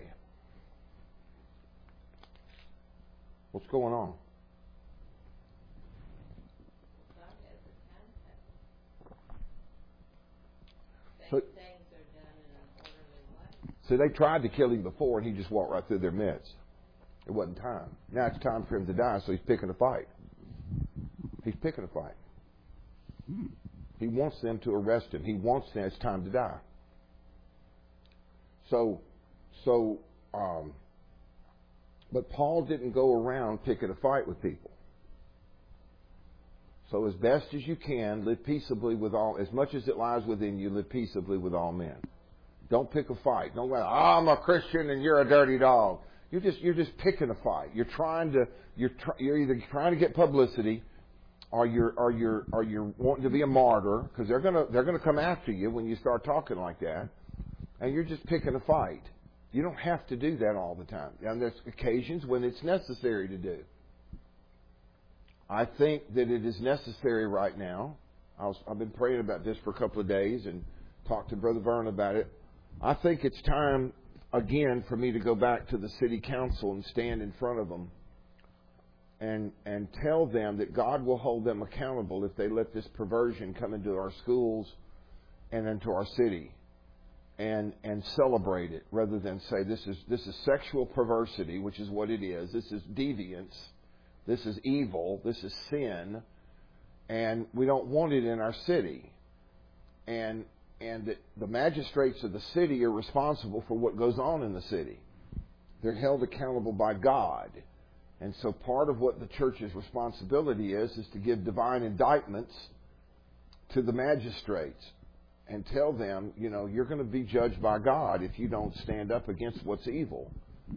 What's going on? So, so they tried to kill him before, and he just walked right through their midst. It wasn't time. Now it's time for him to die, so he's picking a fight. He's picking a fight. He wants them to arrest him. He wants them. It's time to die. So, so, um, but Paul didn't go around picking a fight with people. So as best as you can, live peaceably with all, as much as it lies within you, live peaceably with all men. Don't pick a fight. Don't go, oh, I'm a Christian and you're a dirty dog. You're just, you're just picking a fight. You're trying to, you're, tr- you're either trying to get publicity, or you're, or you're, or you're wanting to be a martyr, because they're gonna, they're gonna come after you when you start talking like that. And you're just picking a fight. You don't have to do that all the time. And there's occasions when it's necessary to do. I think that it is necessary right now. I was, I've been praying about this for a couple of days and talked to Brother Vern about it. I think it's time, again, for me to go back to the city council and stand in front of them and, and tell them that God will hold them accountable if they let this perversion come into our schools and into our city. And and celebrate it rather than say this is this is sexual perversity, which is what it is. This is deviance. This is evil. This is sin, and we don't want it in our city. And and that the magistrates of the city are responsible for what goes on in the city. They're held accountable by God, and so part of what the church's responsibility is is to give divine indictments to the magistrates. And tell them, you know, you're going to be judged by God if you don't stand up against what's evil.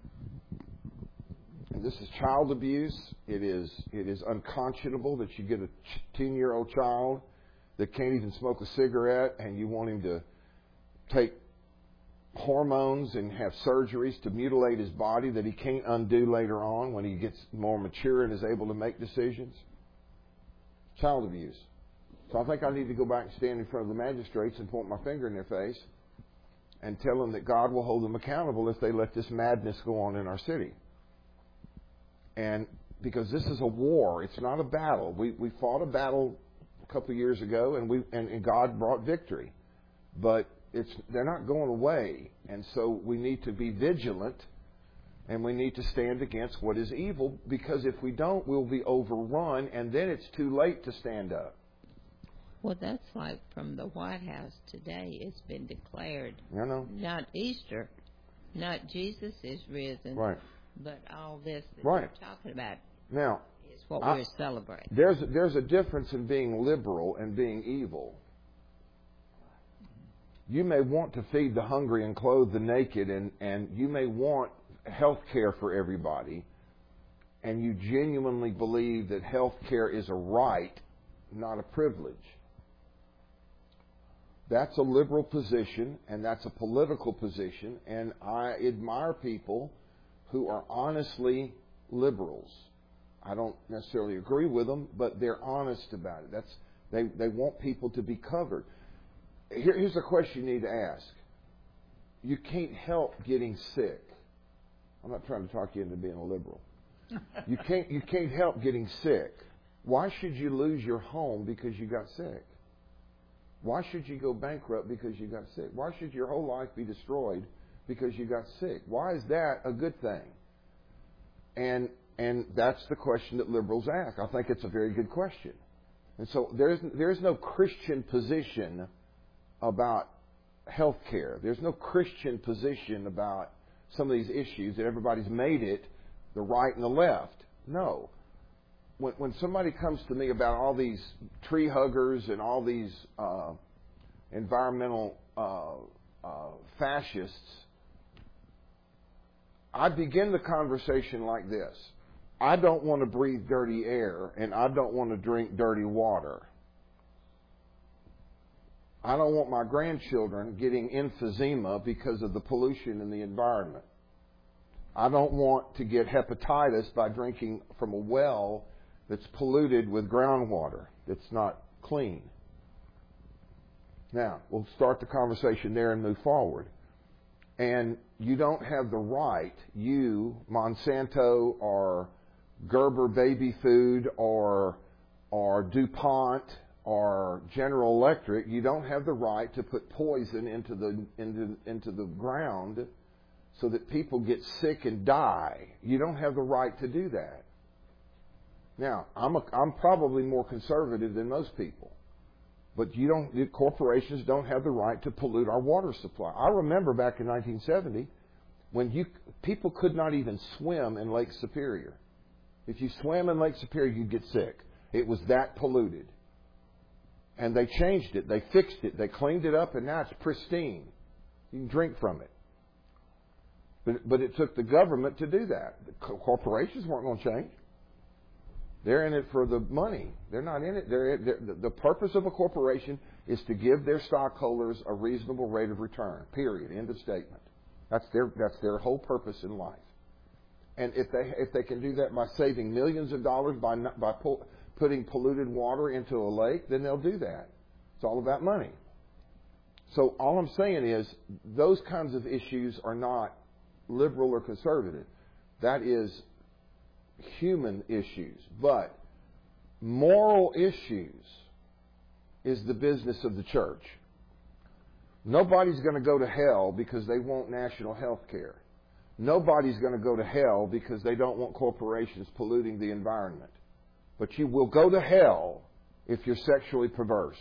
And this is child abuse. It is it is unconscionable that you get a ten-year-old child that can't even smoke a cigarette, and you want him to take hormones and have surgeries to mutilate his body that he can't undo later on when he gets more mature and is able to make decisions. Child abuse. So I think I need to go back and stand in front of the magistrates and point my finger in their face and tell them that God will hold them accountable if they let this madness go on in our city. And because this is a war, it's not a battle. We we fought a battle a couple of years ago, and we and, and God brought victory. But it's they're not going away, and so we need to be vigilant, and we need to stand against what is evil, because if we don't, we'll be overrun, and then it's too late to stand up. Well, that's like from the White House today. It's been declared. You know? Not Easter, not Jesus is risen, Right. but all this that Right. we're talking about Now, is what I, we're celebrating. There's there's a difference in being liberal and being evil. You may want to feed the hungry and clothe the naked, and, and you may want health care for everybody, and you genuinely believe that health care is a right, not a privilege. That's a liberal position, and that's a political position, and I admire people who are honestly liberals. I don't necessarily agree with them, but they're honest about it. That's they, they want people to be covered. Here, here's a question you need to ask. You can't help getting sick. I'm not trying to talk you into being a liberal. You can't you can't help getting sick. Why should you lose your home because you got sick? Why should you go bankrupt because you got sick? Why should your whole life be destroyed because you got sick? Why is that a good thing? And and that's the question that liberals ask. I think it's a very good question. And so there's there's no Christian position about health care. There's no Christian position about some of these issues that everybody's made it the right and the left. No. When, when somebody comes to me about all these tree huggers and all these uh, environmental uh, uh, fascists, I begin the conversation like this. I don't want to breathe dirty air, and I don't want to drink dirty water. I don't want my grandchildren getting emphysema because of the pollution in the environment. I don't want to get hepatitis by drinking from a well that's polluted with groundwater that's not clean. Now, we'll start the conversation there and move forward. And you don't have the right, you, Monsanto, or Gerber Baby Food, or or DuPont, or General Electric, you don't have the right to put poison into the into into the ground so that people get sick and die. You don't have the right to do that. Now, I'm a, I'm probably more conservative than most people, but you don't. The corporations don't have the right to pollute our water supply. I remember back in nineteen seventy when you people could not even swim in Lake Superior. If you swam in Lake Superior, you'd get sick. It was that polluted. And they changed it. They fixed it. They cleaned it up, and now it's pristine. You can drink from it. But, but it took the government to do that. The corporations weren't going to change. They're in it for the money. They're not in it. They're, they're, the purpose of a corporation is to give their stockholders a reasonable rate of return, period. End of statement. That's their, that's their whole purpose in life. And if they, if they can do that by saving millions of dollars by, by pull, putting polluted water into a lake, then they'll do that. It's all about money. So all I'm saying is those kinds of issues are not liberal or conservative. That is human issues. But moral issues is the business of the church. Nobody's going to go to hell because they want national health care. Nobody's going to go to hell because they don't want corporations polluting the environment. But you will go to hell if you're sexually perverse.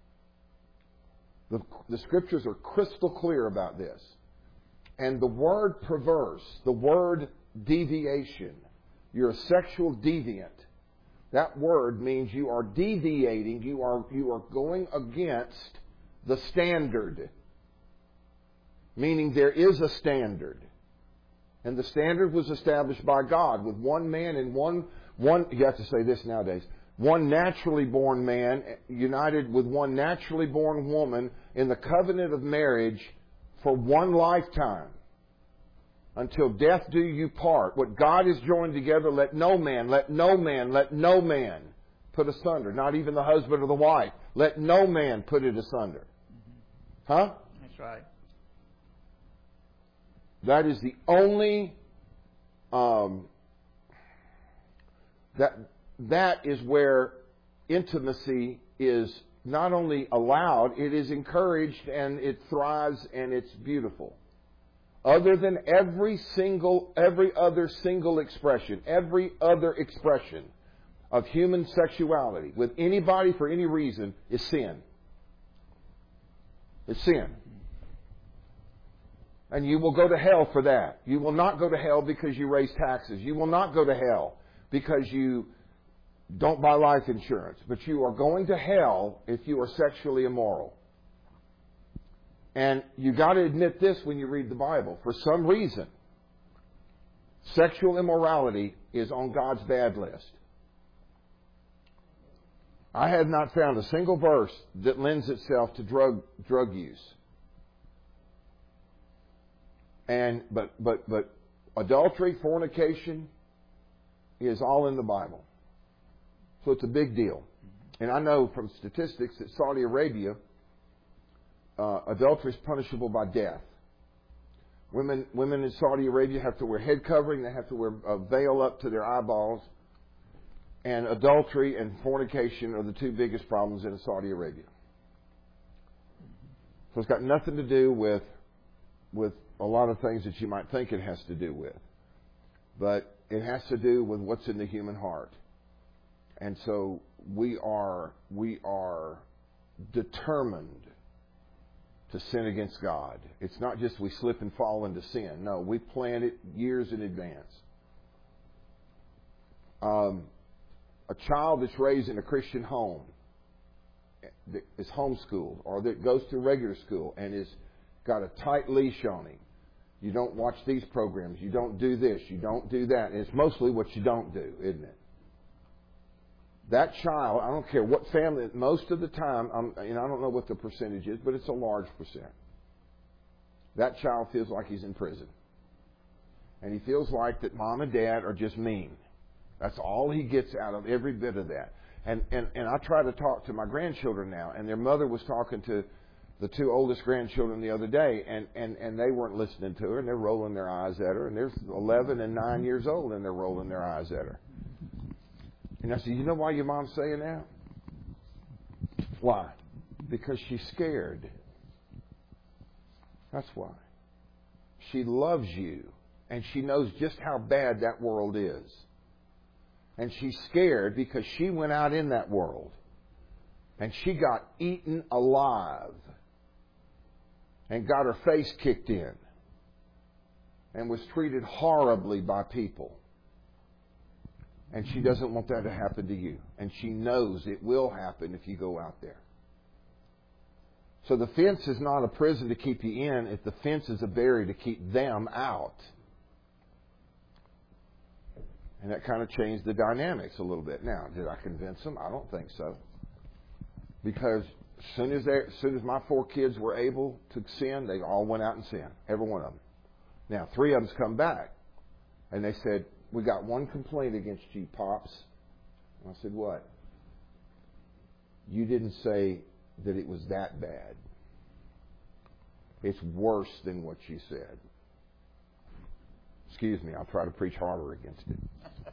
The, the scriptures are crystal clear about this. And the word perverse, the word deviation, you're a sexual deviant. That word means you are deviating, you are, you are going against the standard. Meaning there is a standard. And the standard was established by God with one man and one One, you have to say this nowadays, one naturally born man united with one naturally born woman in the covenant of marriage for one lifetime. Until death do you part. What God has joined together, let no man, let no man, let no man put asunder. Not even the husband or the wife. Let no man put it asunder. Huh? That's right. That is the only, um, that that is where intimacy is not only allowed, it is encouraged and it thrives and it's beautiful. Other than every single, every other single expression, every other expression of human sexuality with anybody for any reason is sin. It's sin. And you will go to hell for that. You will not go to hell because you raise taxes. You will not go to hell because you don't buy life insurance. But you are going to hell if you are sexually immoral. And you got to admit this when you read the Bible. For some reason, sexual immorality is on God's bad list. I have not found a single verse that lends itself to drug drug use. And but but but adultery, fornication is all in the Bible. So it's a big deal. And I know from statistics that Saudi Arabia, uh, adultery is punishable by death. Women women in Saudi Arabia have to wear head covering. They have to wear a veil up to their eyeballs. And adultery and fornication are the two biggest problems in Saudi Arabia. So it's got nothing to do with with a lot of things that you might think it has to do with. But it has to do with what's in the human heart. And so we are we are determined to sin against God. It's not just we slip and fall into sin. No, we plan it years in advance. Um, a child that's raised in a Christian home, that is homeschooled, or that goes to regular school and is got a tight leash on him. You don't watch these programs. You don't do this. You don't do that. And it's mostly what you don't do, isn't it? That child, I don't care what family, most of the time, I'm, you know, I don't know what the percentage is, but it's a large percent. That child feels like he's in prison. And he feels like that mom and dad are just mean. That's all he gets out of every bit of that. And, and, and I try to talk to my grandchildren now, and their mother was talking to the two oldest grandchildren the other day, and, and, and they weren't listening to her, and they're rolling their eyes at her, and they're eleven and nine years old, and they're rolling their eyes at her. And I said, you know why your mom's saying that? Why? Because she's scared. That's why. She loves you, and she knows just how bad that world is. And she's scared because she went out in that world, and she got eaten alive, and got her face kicked in, and was treated horribly by people. And she doesn't want that to happen to you. And she knows it will happen if you go out there. So the fence is not a prison to keep you in. If the fence is a barrier to keep them out. And that kind of changed the dynamics a little bit. Now, did I convince them? I don't think so. Because as soon as, they, as soon as my four kids were able to sin, they all went out and sinned. Every one of them. Now, three of them's come back. And they said, we got one complaint against you, Pops. And I said, what? You didn't say that it was that bad. It's worse than what you said. Excuse me, I'll try to preach harder against it.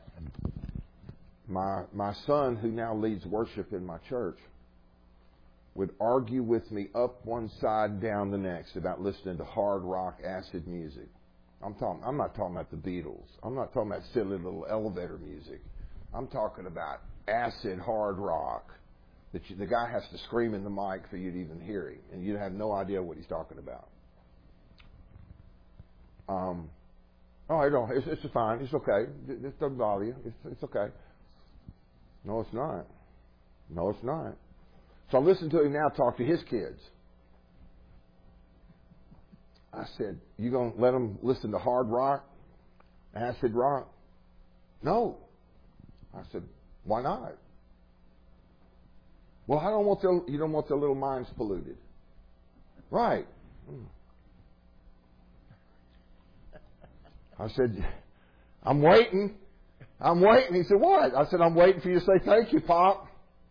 My my son, who now leads worship in my church, would argue with me up one side, down the next about listening to hard rock, acid music. I'm talking. I'm not talking about the Beatles. I'm not talking about silly little elevator music. I'm talking about acid hard rock that you, the guy has to scream in the mic for you to even hear him, and you have no idea what he's talking about. Um, oh, I don't. It's, it's fine. It's okay. It, it doesn't bother you. It's, it's okay. No, it's not. No, it's not. So I listen to him now talk to his kids. I said, you going to let them listen to hard rock, acid rock? No. I said, why not? Well, I don't want their, you don't want their little minds polluted. Right. I said, I'm waiting. I'm waiting. He said, what? I said, I'm waiting for you to say thank you, Pop.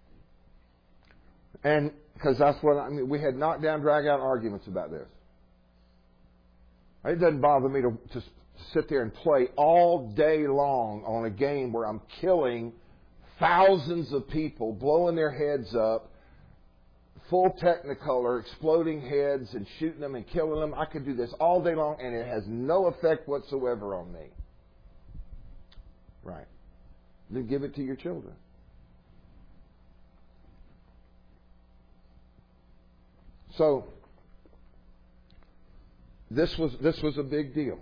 And because that's what I mean, we had knockdown, drag out arguments about this. It doesn't bother me to, to sit there and play all day long on a game where I'm killing thousands of people, blowing their heads up, full Technicolor, exploding heads and shooting them and killing them. I could do this all day long, and it has no effect whatsoever on me. Right. Then give it to your children. So, this was this was a big deal.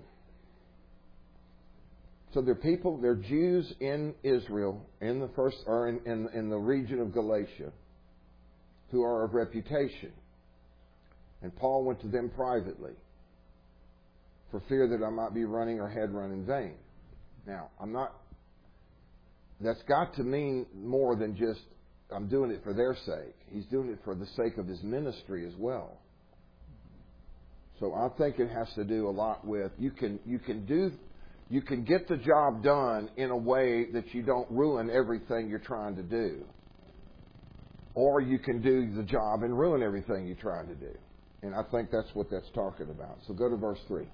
So there are people, there are Jews in Israel, in the first or in, in, in the region of Galatia, who are of reputation. And Paul went to them privately for fear that I might be running or had run in vain. Now, I'm not, that's got to mean more than just I'm doing it for their sake. He's doing it for the sake of his ministry as well. So I think it has to do a lot with, you can you can do you can get the job done in a way that you don't ruin everything you're trying to do. Or you can do the job and ruin everything you're trying to do. And I think that's what that's talking about. So go to verse three.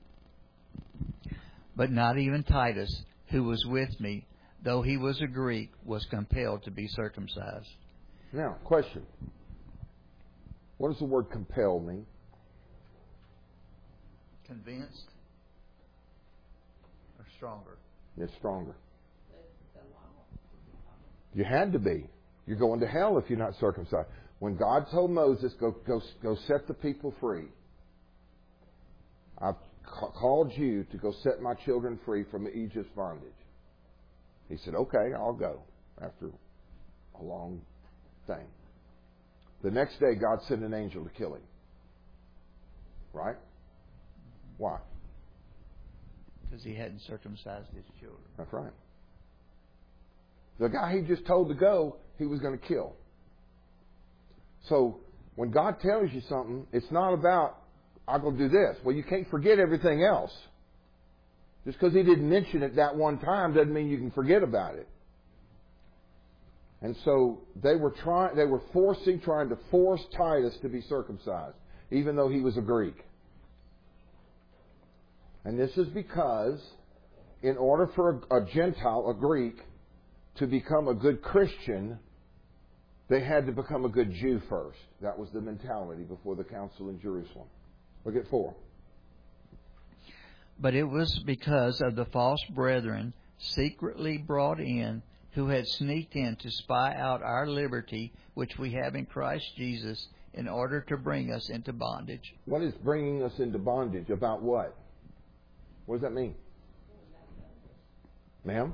But not even Titus, who was with me, though he was a Greek, was compelled to be circumcised. Now, question. What does the word compel mean? Convinced or stronger? It's stronger. You had to be. You're going to hell if you're not circumcised. When God told Moses, go go go set the people free, I've ca- called you to go set my children free from Egypt's bondage. He said, okay, I'll go, after a long thing. The next day, God sent an angel to kill him. Right? Why? Because he hadn't circumcised his children. That's right. The guy he just told to go, he was going to kill. So, when God tells you something, it's not about, I'm going to do this. Well, you can't forget everything else. Just because he didn't mention it that one time doesn't mean you can forget about it. And so they were trying, they were forcing, trying to force Titus to be circumcised, even though he was a Greek. And this is because, in order for a, a Gentile, a Greek, to become a good Christian, they had to become a good Jew first. That was the mentality before the council in Jerusalem. Look at four. But it was because of the false brethren secretly brought in, who had sneaked in to spy out our liberty, which we have in Christ Jesus, in order to bring us into bondage. What is bringing us into bondage? About what? What does that mean? Ma'am?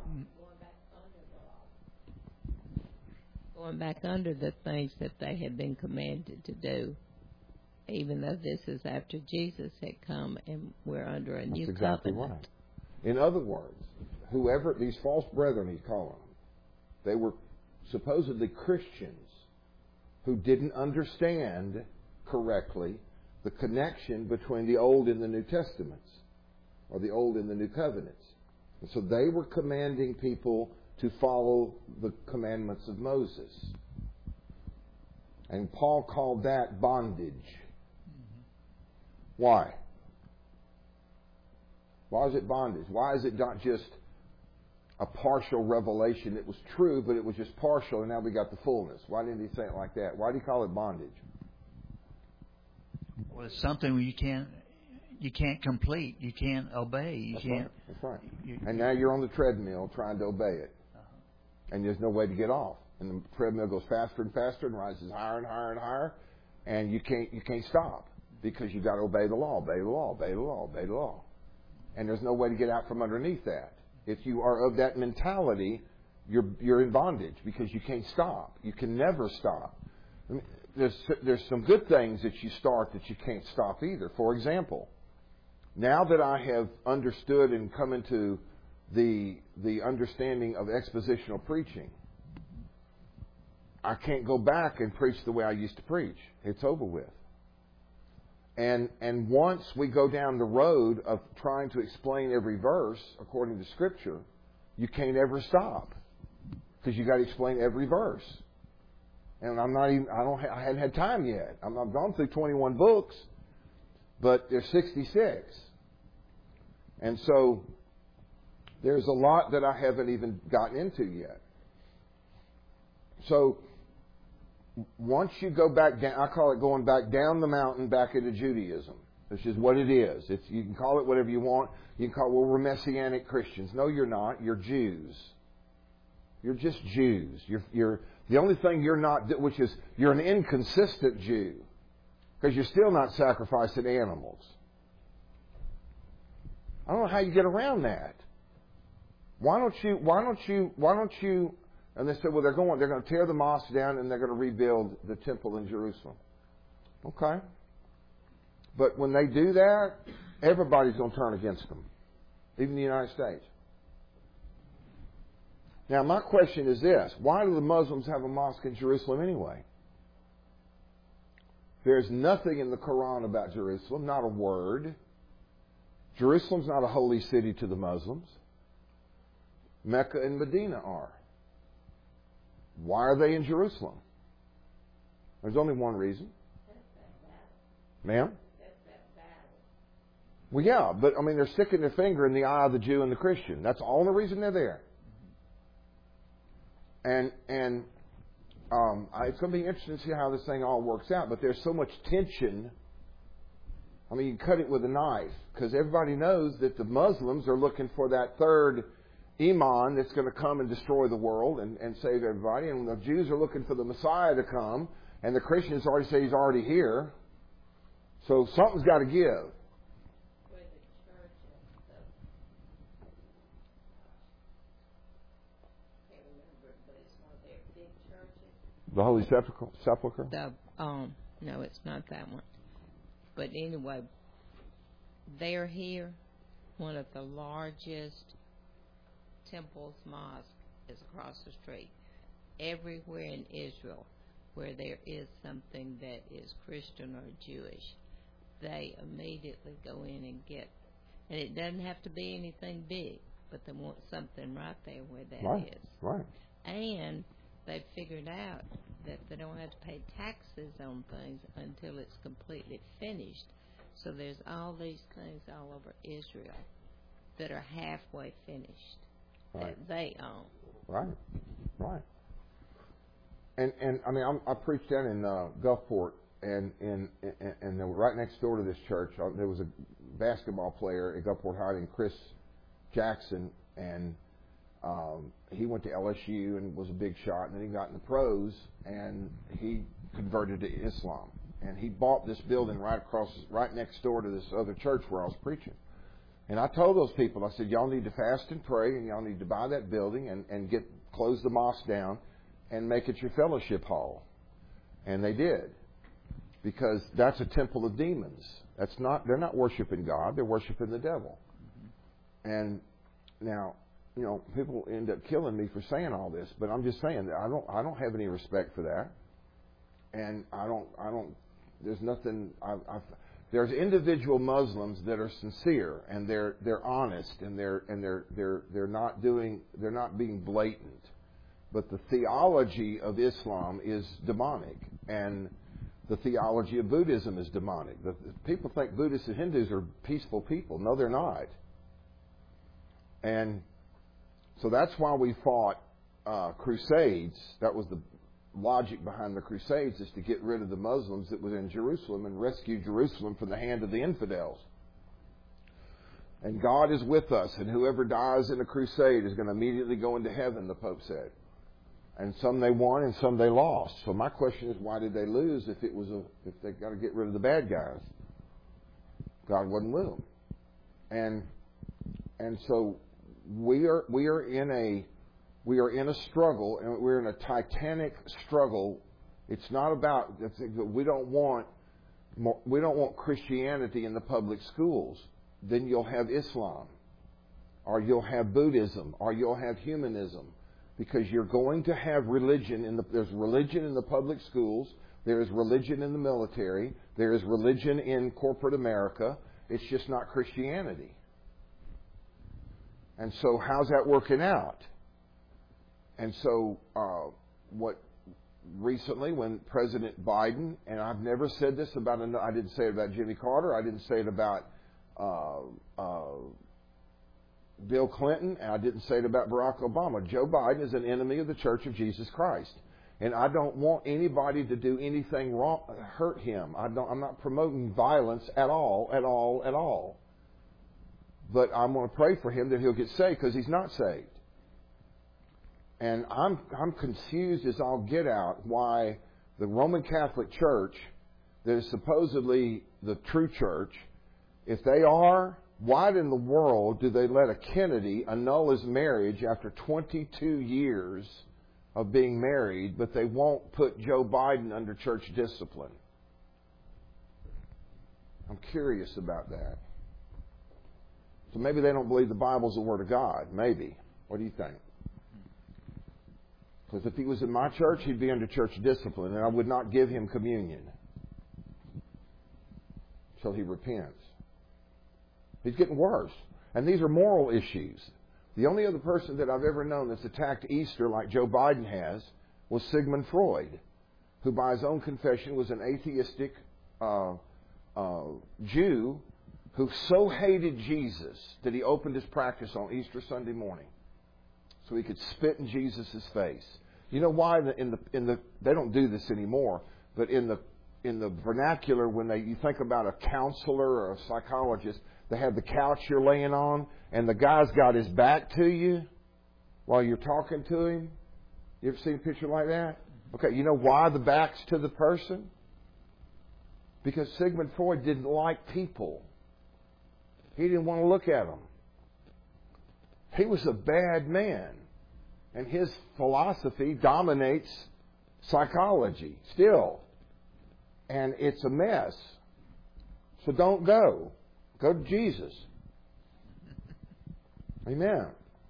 Going back under the things that they had been commanded to do, even though this is after Jesus had come and we're under a new That's exactly covenant. right. In other words, whoever, these false brethren he's calling them, they were supposedly Christians who didn't understand correctly the connection between the Old and the New Testaments, or the Old and the New Covenants. And so they were commanding people to follow the commandments of Moses. And Paul called that bondage. Mm-hmm. Why? Why is it bondage? Why is it not just a partial revelation? It was true, but it was just partial, and now we got the fullness. Why didn't he say it like that? Why did he call it bondage? Well, it's something you can't you can't complete. You can't obey. You That's can't. Right. That's right. You, and now you're on the treadmill trying to obey it, uh-huh. and there's no way to get off. And the treadmill goes faster and faster and rises higher and higher and higher, and you can't you can't stop because you got to obey the law, obey the law, obey the law, obey the law, and there's no way to get out from underneath that. If you are of that mentality, you're you're in bondage because you can't stop. You can never stop. I mean, there's there's some good things that you start that you can't stop either. For example, now that I have understood and come into the the understanding of expositional preaching, I can't go back and preach the way I used to preach. It's over with. And and once we go down the road of trying to explain every verse according to Scripture, you can't ever stop because you got to explain every verse. And I'm not even I don't I hadn't had time yet. I'm, I've gone through twenty-one books, but there's sixty-six. And so there's a lot that I haven't even gotten into yet. So once you go back down, I call it going back down the mountain back into Judaism. This is what it is. It's, you can call it whatever you want. You can call it, well, we're Messianic Christians. No, you're not. You're Jews. You're just Jews. You're, you're the only thing you're not, which is you're an inconsistent Jew, because you're still not sacrificing animals. I don't know how you get around that. Why don't you? Why don't you? Why don't you? And they said, well, they're going. They're going to tear the mosque down and they're going to rebuild the temple in Jerusalem. Okay. But when they do that, everybody's going to turn against them, even the United States. Now, my question is this. Why do the Muslims have a mosque in Jerusalem anyway? There's nothing in the Quran about Jerusalem, not a word. Jerusalem's not a holy city to the Muslims. Mecca and Medina are. Why are they in Jerusalem? There's only one reason. Ma'am? Well, yeah, but I mean, they're sticking their finger in the eye of the Jew and the Christian. That's the only reason they're there. And and um, it's going to be interesting to see how this thing all works out. But there's so much tension. I mean, you cut it with a knife, because everybody knows that the Muslims are looking for that third Imam that's going to come and destroy the world and, and save everybody. And the Jews are looking for the Messiah to come. And the Christians already say he's already here. So something's got to give. The Holy Sepulchre? The, um, no, it's not that one. But anyway, they're here. One of the largest temples, mosque, is across the street. Everywhere in Israel where there is something that is Christian or Jewish, they immediately go in and get, and it doesn't have to be anything big, but they want something right there where that right, is. Right. And they've figured out that they don't have to pay taxes on things until it's completely finished. So there's all these things all over Israel that are halfway finished, right, that they own. Right, right. And and I mean, I'm, I preached down in uh, Gulfport, and and and, and right next door to this church, uh, there was a basketball player at Gulfport High named Chris Jackson, and um, he went to L S U and was a big shot, and then he got in the pros, and he converted to Islam, and he bought this building right across, right next door to this other church where I was preaching. And I told those people, I said, y'all need to fast and pray, and y'all need to buy that building and, and get close the mosque down and make it your fellowship hall. And they did, because that's a temple of demons. That's not, they're not worshiping God, they're worshiping the devil. Mm-hmm. And now, you know, people end up killing me for saying all this, but I'm just saying that I don't, I don't have any respect for that. And I don't, I don't, there's nothing, I, I've, there's individual Muslims that are sincere and they're, they're honest and they're, and they're, they're, they're not doing, they're not being blatant. But the theology of Islam is demonic, and the theology of Buddhism is demonic. The, the people think Buddhists and Hindus are peaceful people. No, they're not. And so that's why we fought uh, crusades. That was the logic behind the crusades, is to get rid of the Muslims that was in Jerusalem and rescue Jerusalem from the hand of the infidels. And God is with us, and whoever dies in a crusade is going to immediately go into heaven, the Pope said. And some they won and some they lost. So my question is, why did they lose if it was a if they got to get rid of the bad guys? God wasn't with them. And and so we are we are in a we are in a struggle, and we're in a titanic struggle. It's not about we don't want more, we don't want Christianity in the public schools. Then you'll have Islam, or you'll have Buddhism, or you'll have humanism. Because you're going to have religion in the there's religion in the public schools, there is religion in the military, there is religion in corporate America. It's just not Christianity. And so how's that working out? And so uh, what recently when President Biden, and I've never said this about, I didn't say it about Jimmy Carter, I didn't say it about uh, uh, Bill Clinton, and I didn't say it about Barack Obama. Joe Biden is an enemy of the Church of Jesus Christ. And I don't want anybody to do anything wrong, hurt him. I don't, I'm not promoting violence at all, at all, at all. But I'm going to pray for him that he'll get saved, because he's not saved. And I'm I'm confused as I'll get out why the Roman Catholic Church, that is supposedly the true church, if they are, why in the world do they let a Kennedy annul his marriage after twenty-two years of being married, but they won't put Joe Biden under church discipline? I'm curious about that. So maybe they don't believe the Bible's the Word of God. Maybe. What do you think? Because if he was in my church, he'd be under church discipline, and I would not give him communion until he repents. He's getting worse. And these are moral issues. The only other person that I've ever known that's attacked Easter like Joe Biden has was Sigmund Freud, who by his own confession was an atheistic uh, uh, Jew who so hated Jesus that he opened his practice on Easter Sunday morning so he could spit in Jesus' face. You know why? In the in the they don't do this anymore, but in the in the vernacular, when they you think about a counselor or a psychologist, they have the couch you're laying on, and the guy's got his back to you while you're talking to him. You ever seen a picture like that? Okay, you know why the back's to the person? Because Sigmund Freud didn't like people. He didn't want to look at them. He was a bad man. And his philosophy dominates psychology still. And it's a mess. So don't go. Go to Jesus. Amen.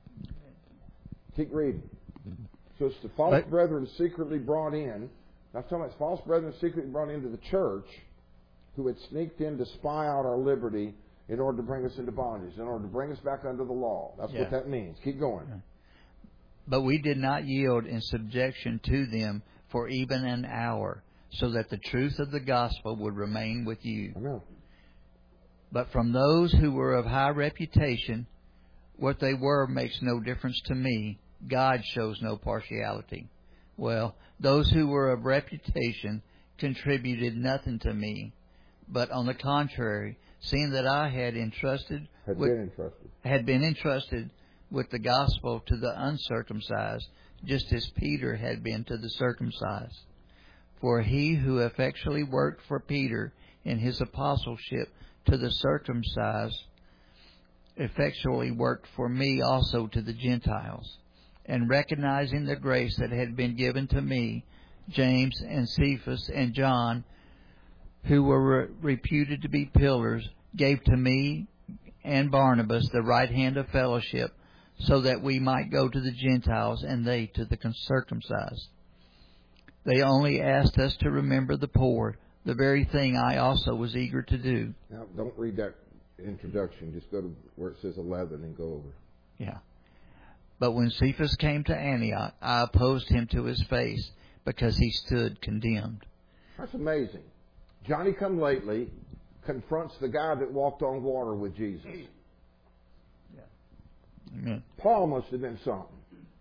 Keep reading. So it's the false but, brethren secretly brought in. I'm talking about false brethren secretly brought into the church who had sneaked in to spy out our liberty in order to bring us into bondage, in order to bring us back under the law. That's yeah. what that means. Keep going. But we did not yield in subjection to them for even an hour, so that the truth of the gospel would remain with you. Amen. But from those who were of high reputation, what they were makes no difference to me. God shows no partiality. Well, those who were of reputation contributed nothing to me, but on the contrary, seeing that I had entrusted had with, been entrusted had been entrusted with the gospel to the uncircumcised, just as Peter had been to the circumcised. For he who effectually worked for Peter in his apostleship to the circumcised effectually worked for me also to the Gentiles. And recognizing the grace that had been given to me, James and Cephas and John, who were re- reputed to be pillars, gave to me and Barnabas the right hand of fellowship, so that we might go to the Gentiles and they to the circumcised. They only asked us to remember the poor, the very thing I also was eager to do. Now, don't read that introduction. Just go to where it says eleven and go over. Yeah. But when Cephas came to Antioch, I opposed him to his face, because he stood condemned. That's amazing. Johnny come lately confronts the guy that walked on water with Jesus. Yeah. Amen. Paul must have been something.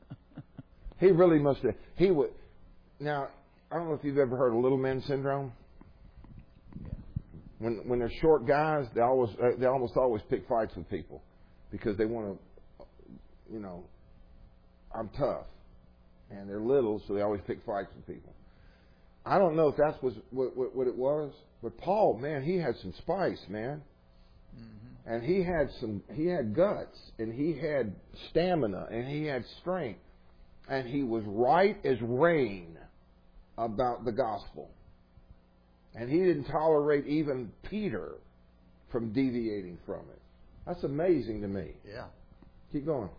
He really must have. He would. Now, I don't know if you've ever heard of little men syndrome. Yeah. When when they're short guys, they always they almost always pick fights with people because they want to, you know, I'm tough, and they're little, so they always pick fights with people. I don't know if that's was what, what, what it was, but Paul, man, he had some spice, man, mm-hmm. and he had some, he had guts, and he had stamina, and he had strength, and he was right as rain about the gospel, and he didn't tolerate even Peter from deviating from it. That's amazing to me. Yeah. Keep going.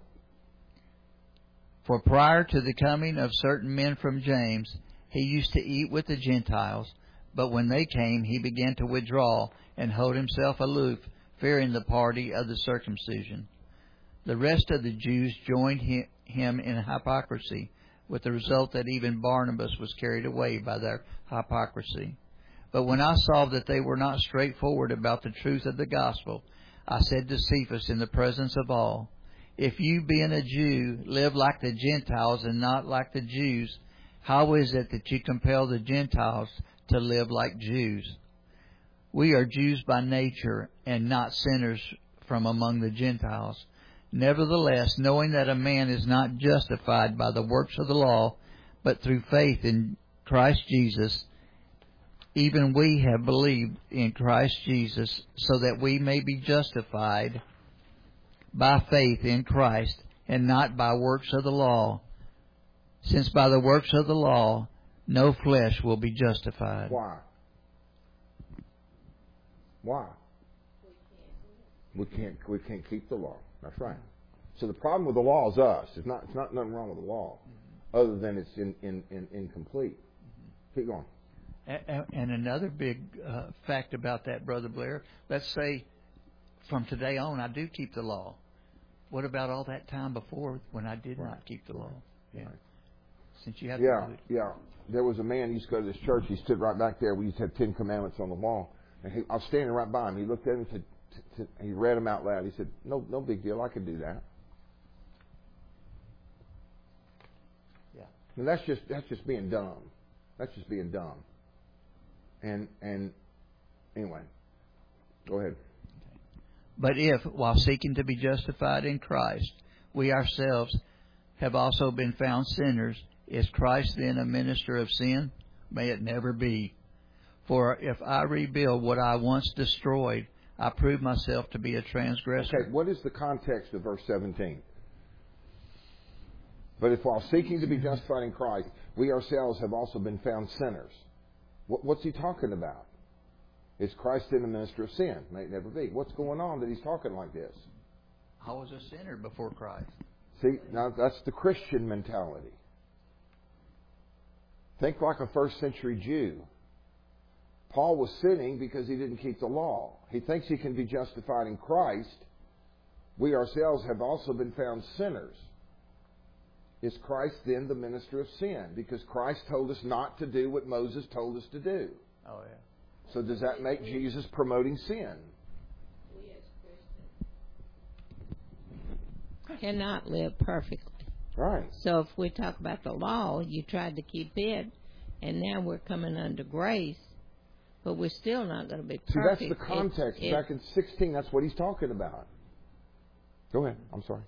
For prior to the coming of certain men from James, he used to eat with the Gentiles, but when they came, he began to withdraw and hold himself aloof, fearing the party of the circumcision. The rest of the Jews joined him in hypocrisy, with the result that even Barnabas was carried away by their hypocrisy. But when I saw that they were not straightforward about the truth of the gospel, I said to Cephas in the presence of all, if you, being a Jew, live like the Gentiles and not like the Jews, how is it that you compel the Gentiles to live like Jews? We are Jews by nature and not sinners from among the Gentiles. Nevertheless, knowing that a man is not justified by the works of the law, but through faith in Christ Jesus, even we have believed in Christ Jesus, so that we may be justified by faith in Christ, and not by works of the law, since by the works of the law no flesh will be justified. Why? Why? We can't we can't keep the law. That's right. So the problem with the law is us. It's not it's not nothing wrong with the law, other than it's in, in, in incomplete. Keep going. And, and another big uh, fact about that, Brother Blair, let's say from today on I do keep the law. What about all that time before when I did right. not keep the law? Yeah. Right. Since you have yeah, to do it. yeah. There was a man who used to go to this church. He stood right back there. We used to have Ten Commandments on the wall. And he, I was standing right by him. He looked at him and said, t- t- he read them out loud. He said, no, no big deal. I could do that. Yeah. And that's just, that's just being dumb. That's just being dumb. And, and anyway, go ahead. But if, while seeking to be justified in Christ, we ourselves have also been found sinners, is Christ then a minister of sin? May it never be. For if I rebuild what I once destroyed, I prove myself to be a transgressor. Okay, what is the context of verse seventeen? But if while seeking to be justified in Christ, we ourselves have also been found sinners. What, what's he talking about? Is Christ then a minister of sin? May it never be. What's going on that he's talking like this? I was a sinner before Christ. See, now that's the Christian mentality. Think like a first century Jew. Paul was sinning because he didn't keep the law. He thinks he can be justified in Christ. We ourselves have also been found sinners. Is Christ then the minister of sin? Because Christ told us not to do what Moses told us to do. Oh, yeah. So does that make Jesus promoting sin? We as Christians cannot live perfectly. Right. So if we talk about the law, you tried to keep it, and now we're coming under grace, but we're still not going to be perfect. See, that's the context. It's, Back in sixteen, that's what he's talking about. Go ahead. I'm sorry.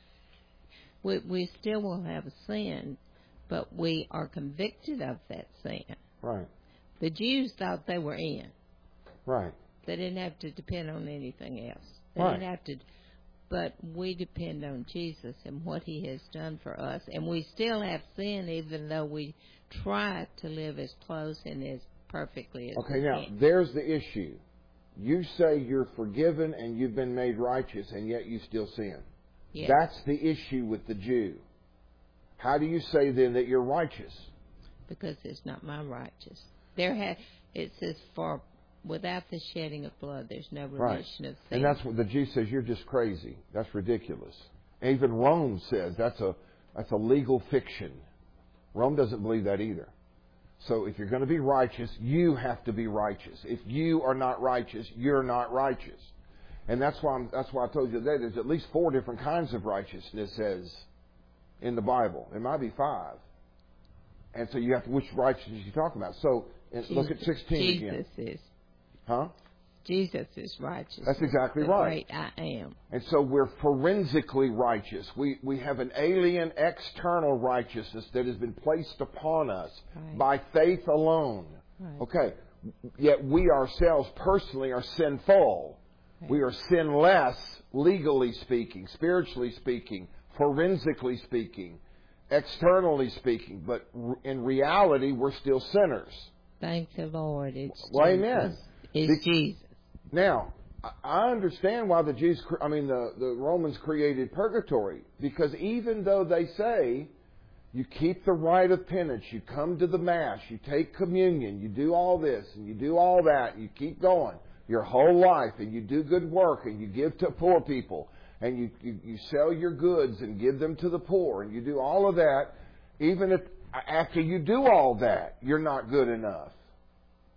We, we still will have a sin, but we are convicted of that sin. Right. The Jews thought they were in. Right. They didn't have to depend on anything else. They Right. didn't have to. But we depend on Jesus and what he has done for us. And we still have sin even though we try to live as close and as perfectly as Okay, we now, can. there's the issue. You say you're forgiven and you've been made righteous, and yet you still sin. Yes. That's the issue with the Jew. How do you say then that you're righteous? Because it's not my righteous. There ha- it says, for without the shedding of blood, there's no remission Right. of sin. And that's what the Jew says, you're just crazy. That's ridiculous. Even Rome says that's a that's a legal fiction. Rome doesn't believe that either. So if you're going to be righteous, you have to be righteous. If you are not righteous, you're not righteous. And that's why I'm, that's why I told you today there's at least four different kinds of righteousness as in the Bible. It might be five. And so you have to, which righteousness you talking about. So and look at sixteen Jesus again. is. Huh? Jesus is righteous. That's exactly the right. Great I am. And so we're forensically righteous. We we have an alien external righteousness that has been placed upon us Right. by faith alone. Right. Okay. Yet we ourselves personally are sinful. Right. We are sinless, legally speaking, spiritually speaking, forensically speaking, externally speaking. But in reality, we're still sinners. Thank the Lord. It's Well, Jesus. amen. It's Be- Jesus. Now, I understand why the Jews, I mean, the, the Romans created purgatory. Because even though they say you keep the rite of penance, you come to the Mass, you take communion, you do all this and you do all that, you keep going your whole life, and you do good work, and you give to poor people, and you, you, you sell your goods and give them to the poor, and you do all of that, even if after you do all that, you're not good enough.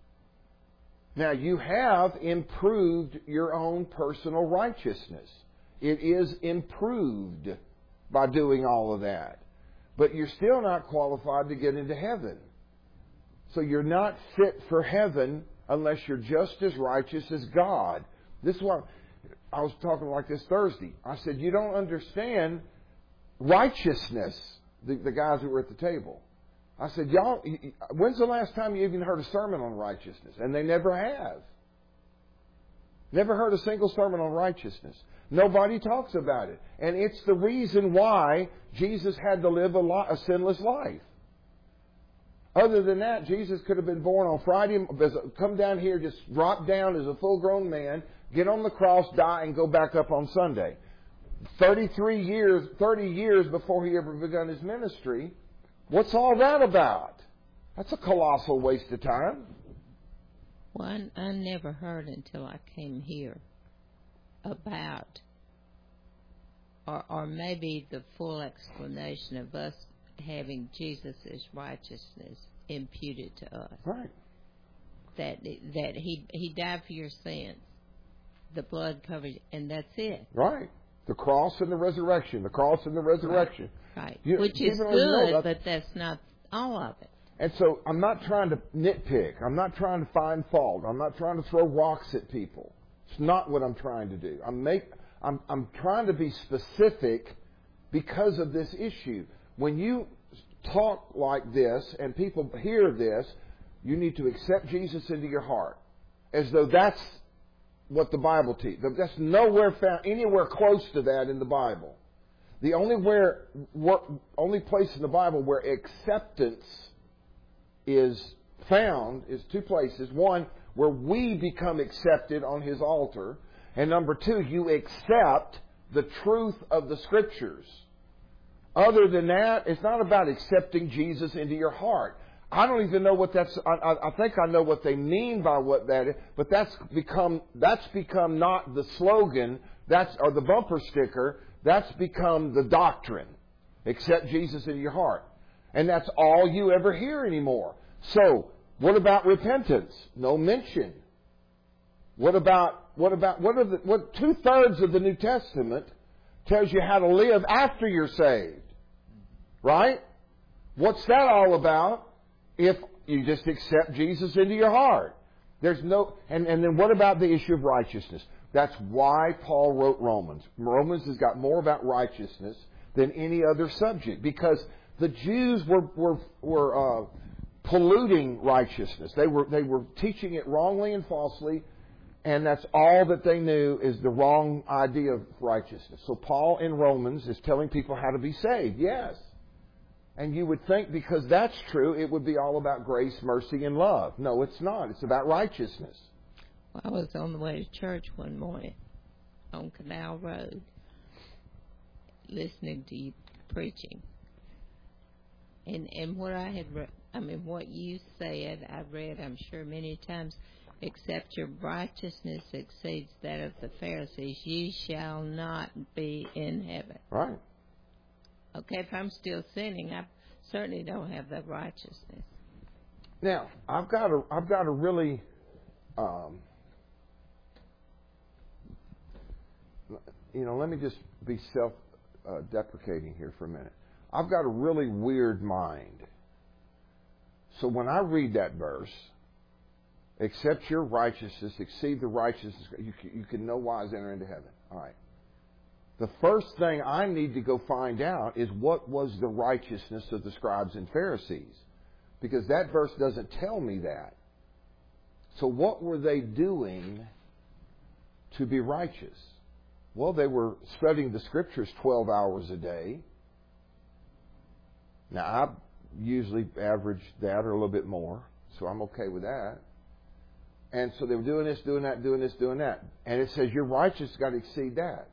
Now, you have improved your own personal righteousness. It is improved by doing all of that. But you're still not qualified to get into heaven. So you're not fit for heaven unless you're just as righteous as God. This is why I was talking like this Thursday. I said, you don't understand righteousness, the, the guys that were at the table. I said, y'all, when's the last time you even heard a sermon on righteousness? And they never have. Never heard a single sermon on righteousness. Nobody talks about it. And it's the reason why Jesus had to live a, li- a sinless life. Other than that, Jesus could have been born on Friday, come down here, just drop down as a full-grown man, get on the cross, die, and go back up on Sunday. Thirty-three years, thirty years before he ever begun his ministry. What's all that about? That's a colossal waste of time. Well, I, I never heard until I came here about, or, or maybe the full explanation of us having Jesus' righteousness imputed to us. Right. That that he he died for your sins. The blood covers, and that's it. Right. The cross and the resurrection. The cross and the resurrection. Right. right. You, Which is good, that. But that's not all of it. And so I'm not trying to nitpick. I'm not trying to find fault. I'm not trying to throw rocks at people. It's not what I'm trying to do. I'm make I'm I'm trying to be specific because of this issue. When you talk like this and people hear this, you need to accept Jesus into your heart. As though that's what the Bible teaches. That's nowhere found anywhere close to that in the Bible. The only where, where only place in the Bible where acceptance is found is two places. One, where we become accepted on His altar. And number two, you accept the truth of the Scriptures. Other than that, it's not about accepting Jesus into your heart. I don't even know what that's. I, I think I know what they mean by what that is, but that's become that's become not the slogan. That's or the bumper sticker. That's become the doctrine. Accept Jesus into your heart, and that's all you ever hear anymore. So, what about repentance? No mention. What about what about what are the what two thirds of the New Testament tells you how to live after you're saved, right? What's that all about? If you just accept Jesus into your heart. There's no, and, and then what about the issue of righteousness? That's why Paul wrote Romans. Romans has got more about righteousness than any other subject, because the Jews were were were uh, polluting righteousness. They were they were teaching it wrongly and falsely, and that's all that they knew is the wrong idea of righteousness. So Paul in Romans is telling people how to be saved. Yes. And you would think because that's true, it would be all about grace, mercy, and love. No, it's not. It's about righteousness. Well, I was on the way to church one morning on Canal Road listening to you preaching. And and what I had read, I mean, what you said, I've read, I'm sure, many times, except your righteousness exceeds that of the Pharisees, ye shall not be in heaven. Right. Okay, if I'm still sinning, I certainly don't have that righteousness. Now, I've got to, I've got to really, um, you know, let me just be self-deprecating here for a minute. I've got a really weird mind. So when I read that verse, except your righteousness exceed the righteousness, you can, you can no wise enter into heaven. All right. The first thing I need to go find out is what was the righteousness of the scribes and Pharisees. Because that verse doesn't tell me that. So what were they doing to be righteous? Well, they were studying the Scriptures twelve hours a day. Now, I usually average that or a little bit more, so I'm okay with that. And so they were doing this, doing that, doing this, doing that. And it says your righteousness got to exceed that.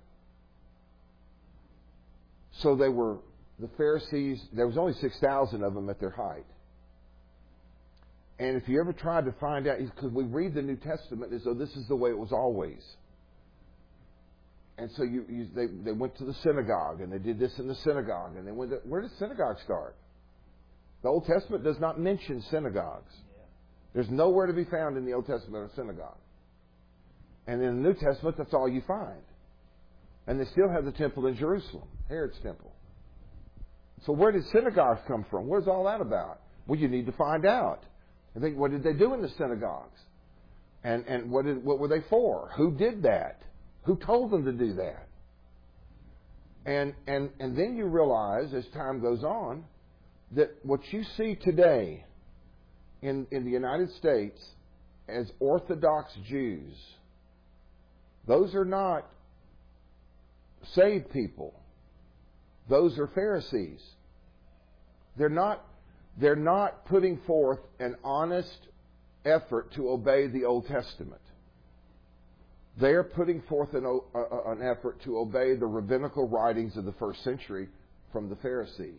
So they were, the Pharisees, there was only six thousand of them at their height. And if you ever tried to find out, because we read the New Testament as though this is the way it was always. And so you, you, they, they went to the synagogue, and they did this in the synagogue. And they went to, where did synagogue start? The Old Testament does not mention synagogues. There's nowhere to be found in the Old Testament a synagogue. And in the New Testament, that's all you find. And they still have the temple in Jerusalem, Herod's temple. So where did synagogues come from? What is all that about? Well, you need to find out. I think, what did they do in the synagogues? And and what did what were they for? Who did that? Who told them to do that? And and and then you realize, as time goes on, that what you see today in in the United States as Orthodox Jews, those are not saved people. Those are Pharisees. They're not, they're not putting forth an honest effort to obey the Old Testament. They are putting forth an, uh, an effort to obey the rabbinical writings of the first century from the Pharisees.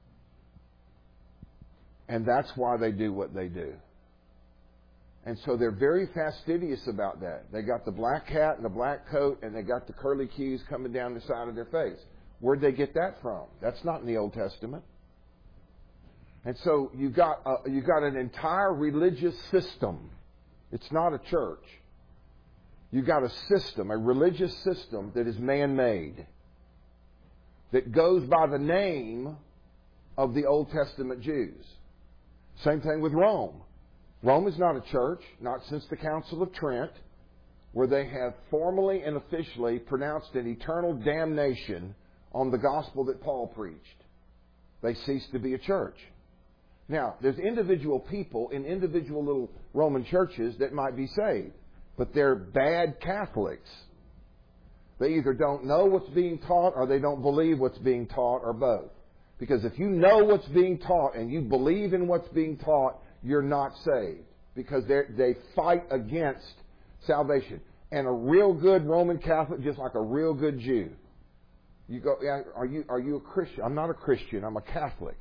And that's why they do what they do. And so they're very fastidious about that. They got the black hat and the black coat, and they got the curly cues coming down the side of their face. Where'd they get that from? That's not in the Old Testament. And so you got a, you got an entire religious system. It's not a church. You got a system, a religious system that is man-made, that goes by the name of the Old Testament Jews. Same thing with Rome. Rome is not a church, not since the Council of Trent, where they have formally and officially pronounced an eternal damnation on the gospel that Paul preached. They ceased to be a church. Now, there's individual people in individual little Roman churches that might be saved, but they're bad Catholics. They either don't know what's being taught or they don't believe what's being taught, or both. Because if you know what's being taught and you believe in what's being taught, you're not saved, because they fight against salvation. And a real good Roman Catholic, just like a real good Jew, you go, are you are you a Christian? I'm not a Christian. I'm a Catholic.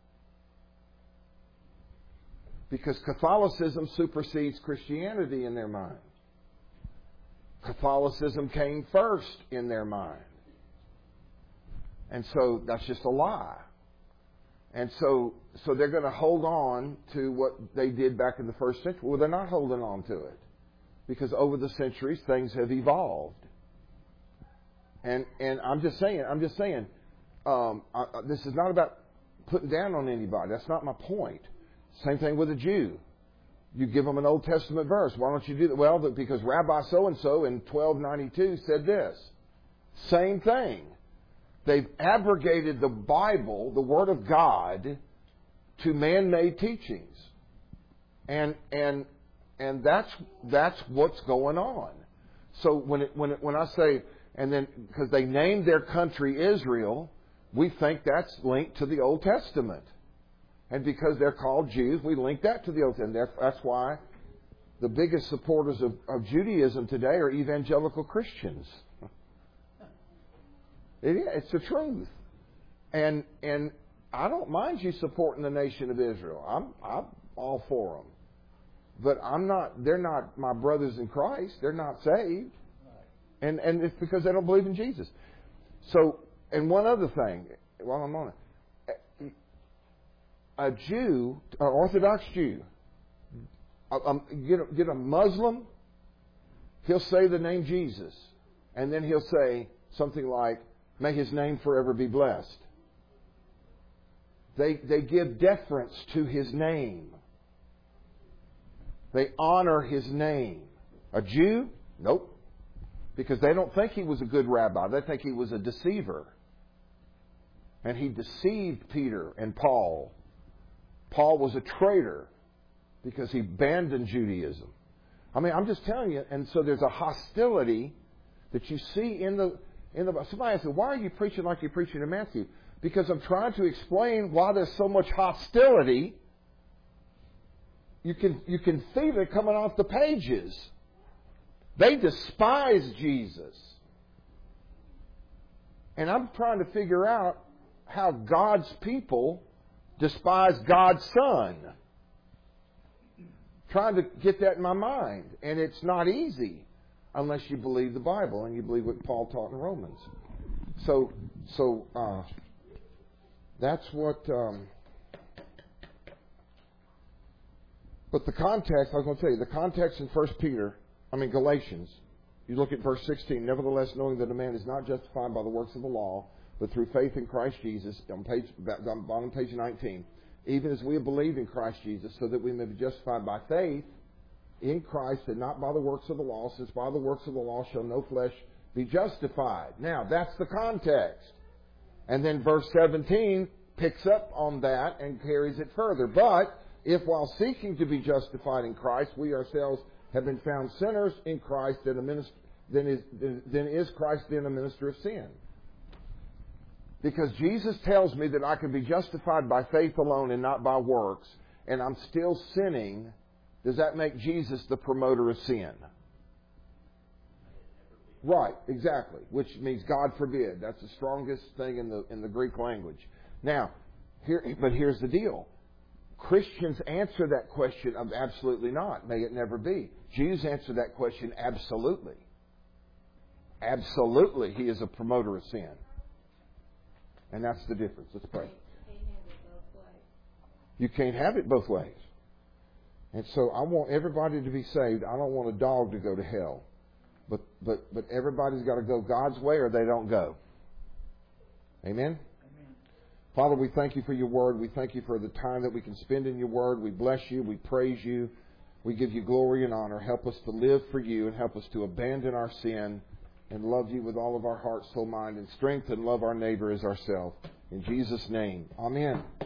Because Catholicism supersedes Christianity in their mind. Catholicism came first in their mind. And so that's just a lie. And so so they're going to hold on to what they did back in the first century. Well, they're not holding on to it, because over the centuries things have evolved. And and I'm just saying, I'm just saying, um, I, this is not about putting down on anybody. That's not my point. Same thing with a Jew. You give them an Old Testament verse. Why don't you do that? Well, because Rabbi so-and-so in twelve ninety-two said this. Same thing. They've abrogated the Bible, the Word of God, to man-made teachings. And and and that's that's what's going on. So when it, when it, when I say, and then because they named their country Israel, we think that's linked to the Old Testament. And because they're called Jews, we link that to the Old Testament. That's why the biggest supporters of, of Judaism today are evangelical Christians. It is, it's the truth. And and I don't mind you supporting the nation of Israel. I'm I'm all for them. But I'm not. They're not my brothers in Christ. They're not saved. And and it's because they don't believe in Jesus. So, and one other thing, while I'm on it, a Jew, an Orthodox Jew, a, a, get, a, get a Muslim, he'll say the name Jesus, and then he'll say something like, "May His name forever be blessed." They they give deference to His name. They honor His name. A Jew? Nope. Because they don't think he was a good rabbi. They think he was a deceiver. And he deceived Peter and Paul. Paul was a traitor because he abandoned Judaism. I mean, I'm just telling you. And so there's a hostility that you see in the in the. Somebody said, "Why are you preaching like you're preaching in Matthew?" Because I'm trying to explain why there's so much hostility. You can you can feel it coming off the pages. They despise Jesus. And I'm trying to figure out how God's people despise God's Son. Trying to get that in my mind. And it's not easy unless you believe the Bible and you believe what Paul taught in Romans. So, so uh, that's what... Um, but the context, I was going to tell you, the context in First Peter... I mean, Galatians, You look at verse sixteen. Nevertheless, knowing that a man is not justified by the works of the law, but through faith in Christ Jesus, on page, bottom page nineteen, even as we have believed in Christ Jesus, so that we may be justified by faith in Christ and not by the works of the law, since by the works of the law shall no flesh be justified. Now, that's the context. And then verse seventeen picks up on that and carries it further. But if while seeking to be justified in Christ, we ourselves have been found sinners in Christ, then, a minister, then, is, then is Christ then a minister of sin? Because Jesus tells me that I can be justified by faith alone and not by works, and I'm still sinning, does that make Jesus the promoter of sin? Right, exactly. Which means God forbid. That's the strongest thing in the in the Greek language. Now, here, but here's the deal. Christians answer that question of absolutely not. May it never be. Jews answer that question absolutely. Absolutely, he is a promoter of sin. And that's the difference. Let's pray. You can't have it both ways. And so I want everybody to be saved. I don't want a dog to go to hell. But but but everybody's got to go God's way or they don't go. Amen? Amen? Father, we thank you for your word. We thank you for the time that we can spend in your word. We bless you. We praise you. We give you glory and honor. Help us to live for you and help us to abandon our sin and love you with all of our heart, soul, mind, and strength, and love our neighbor as ourselves. In Jesus' name, amen.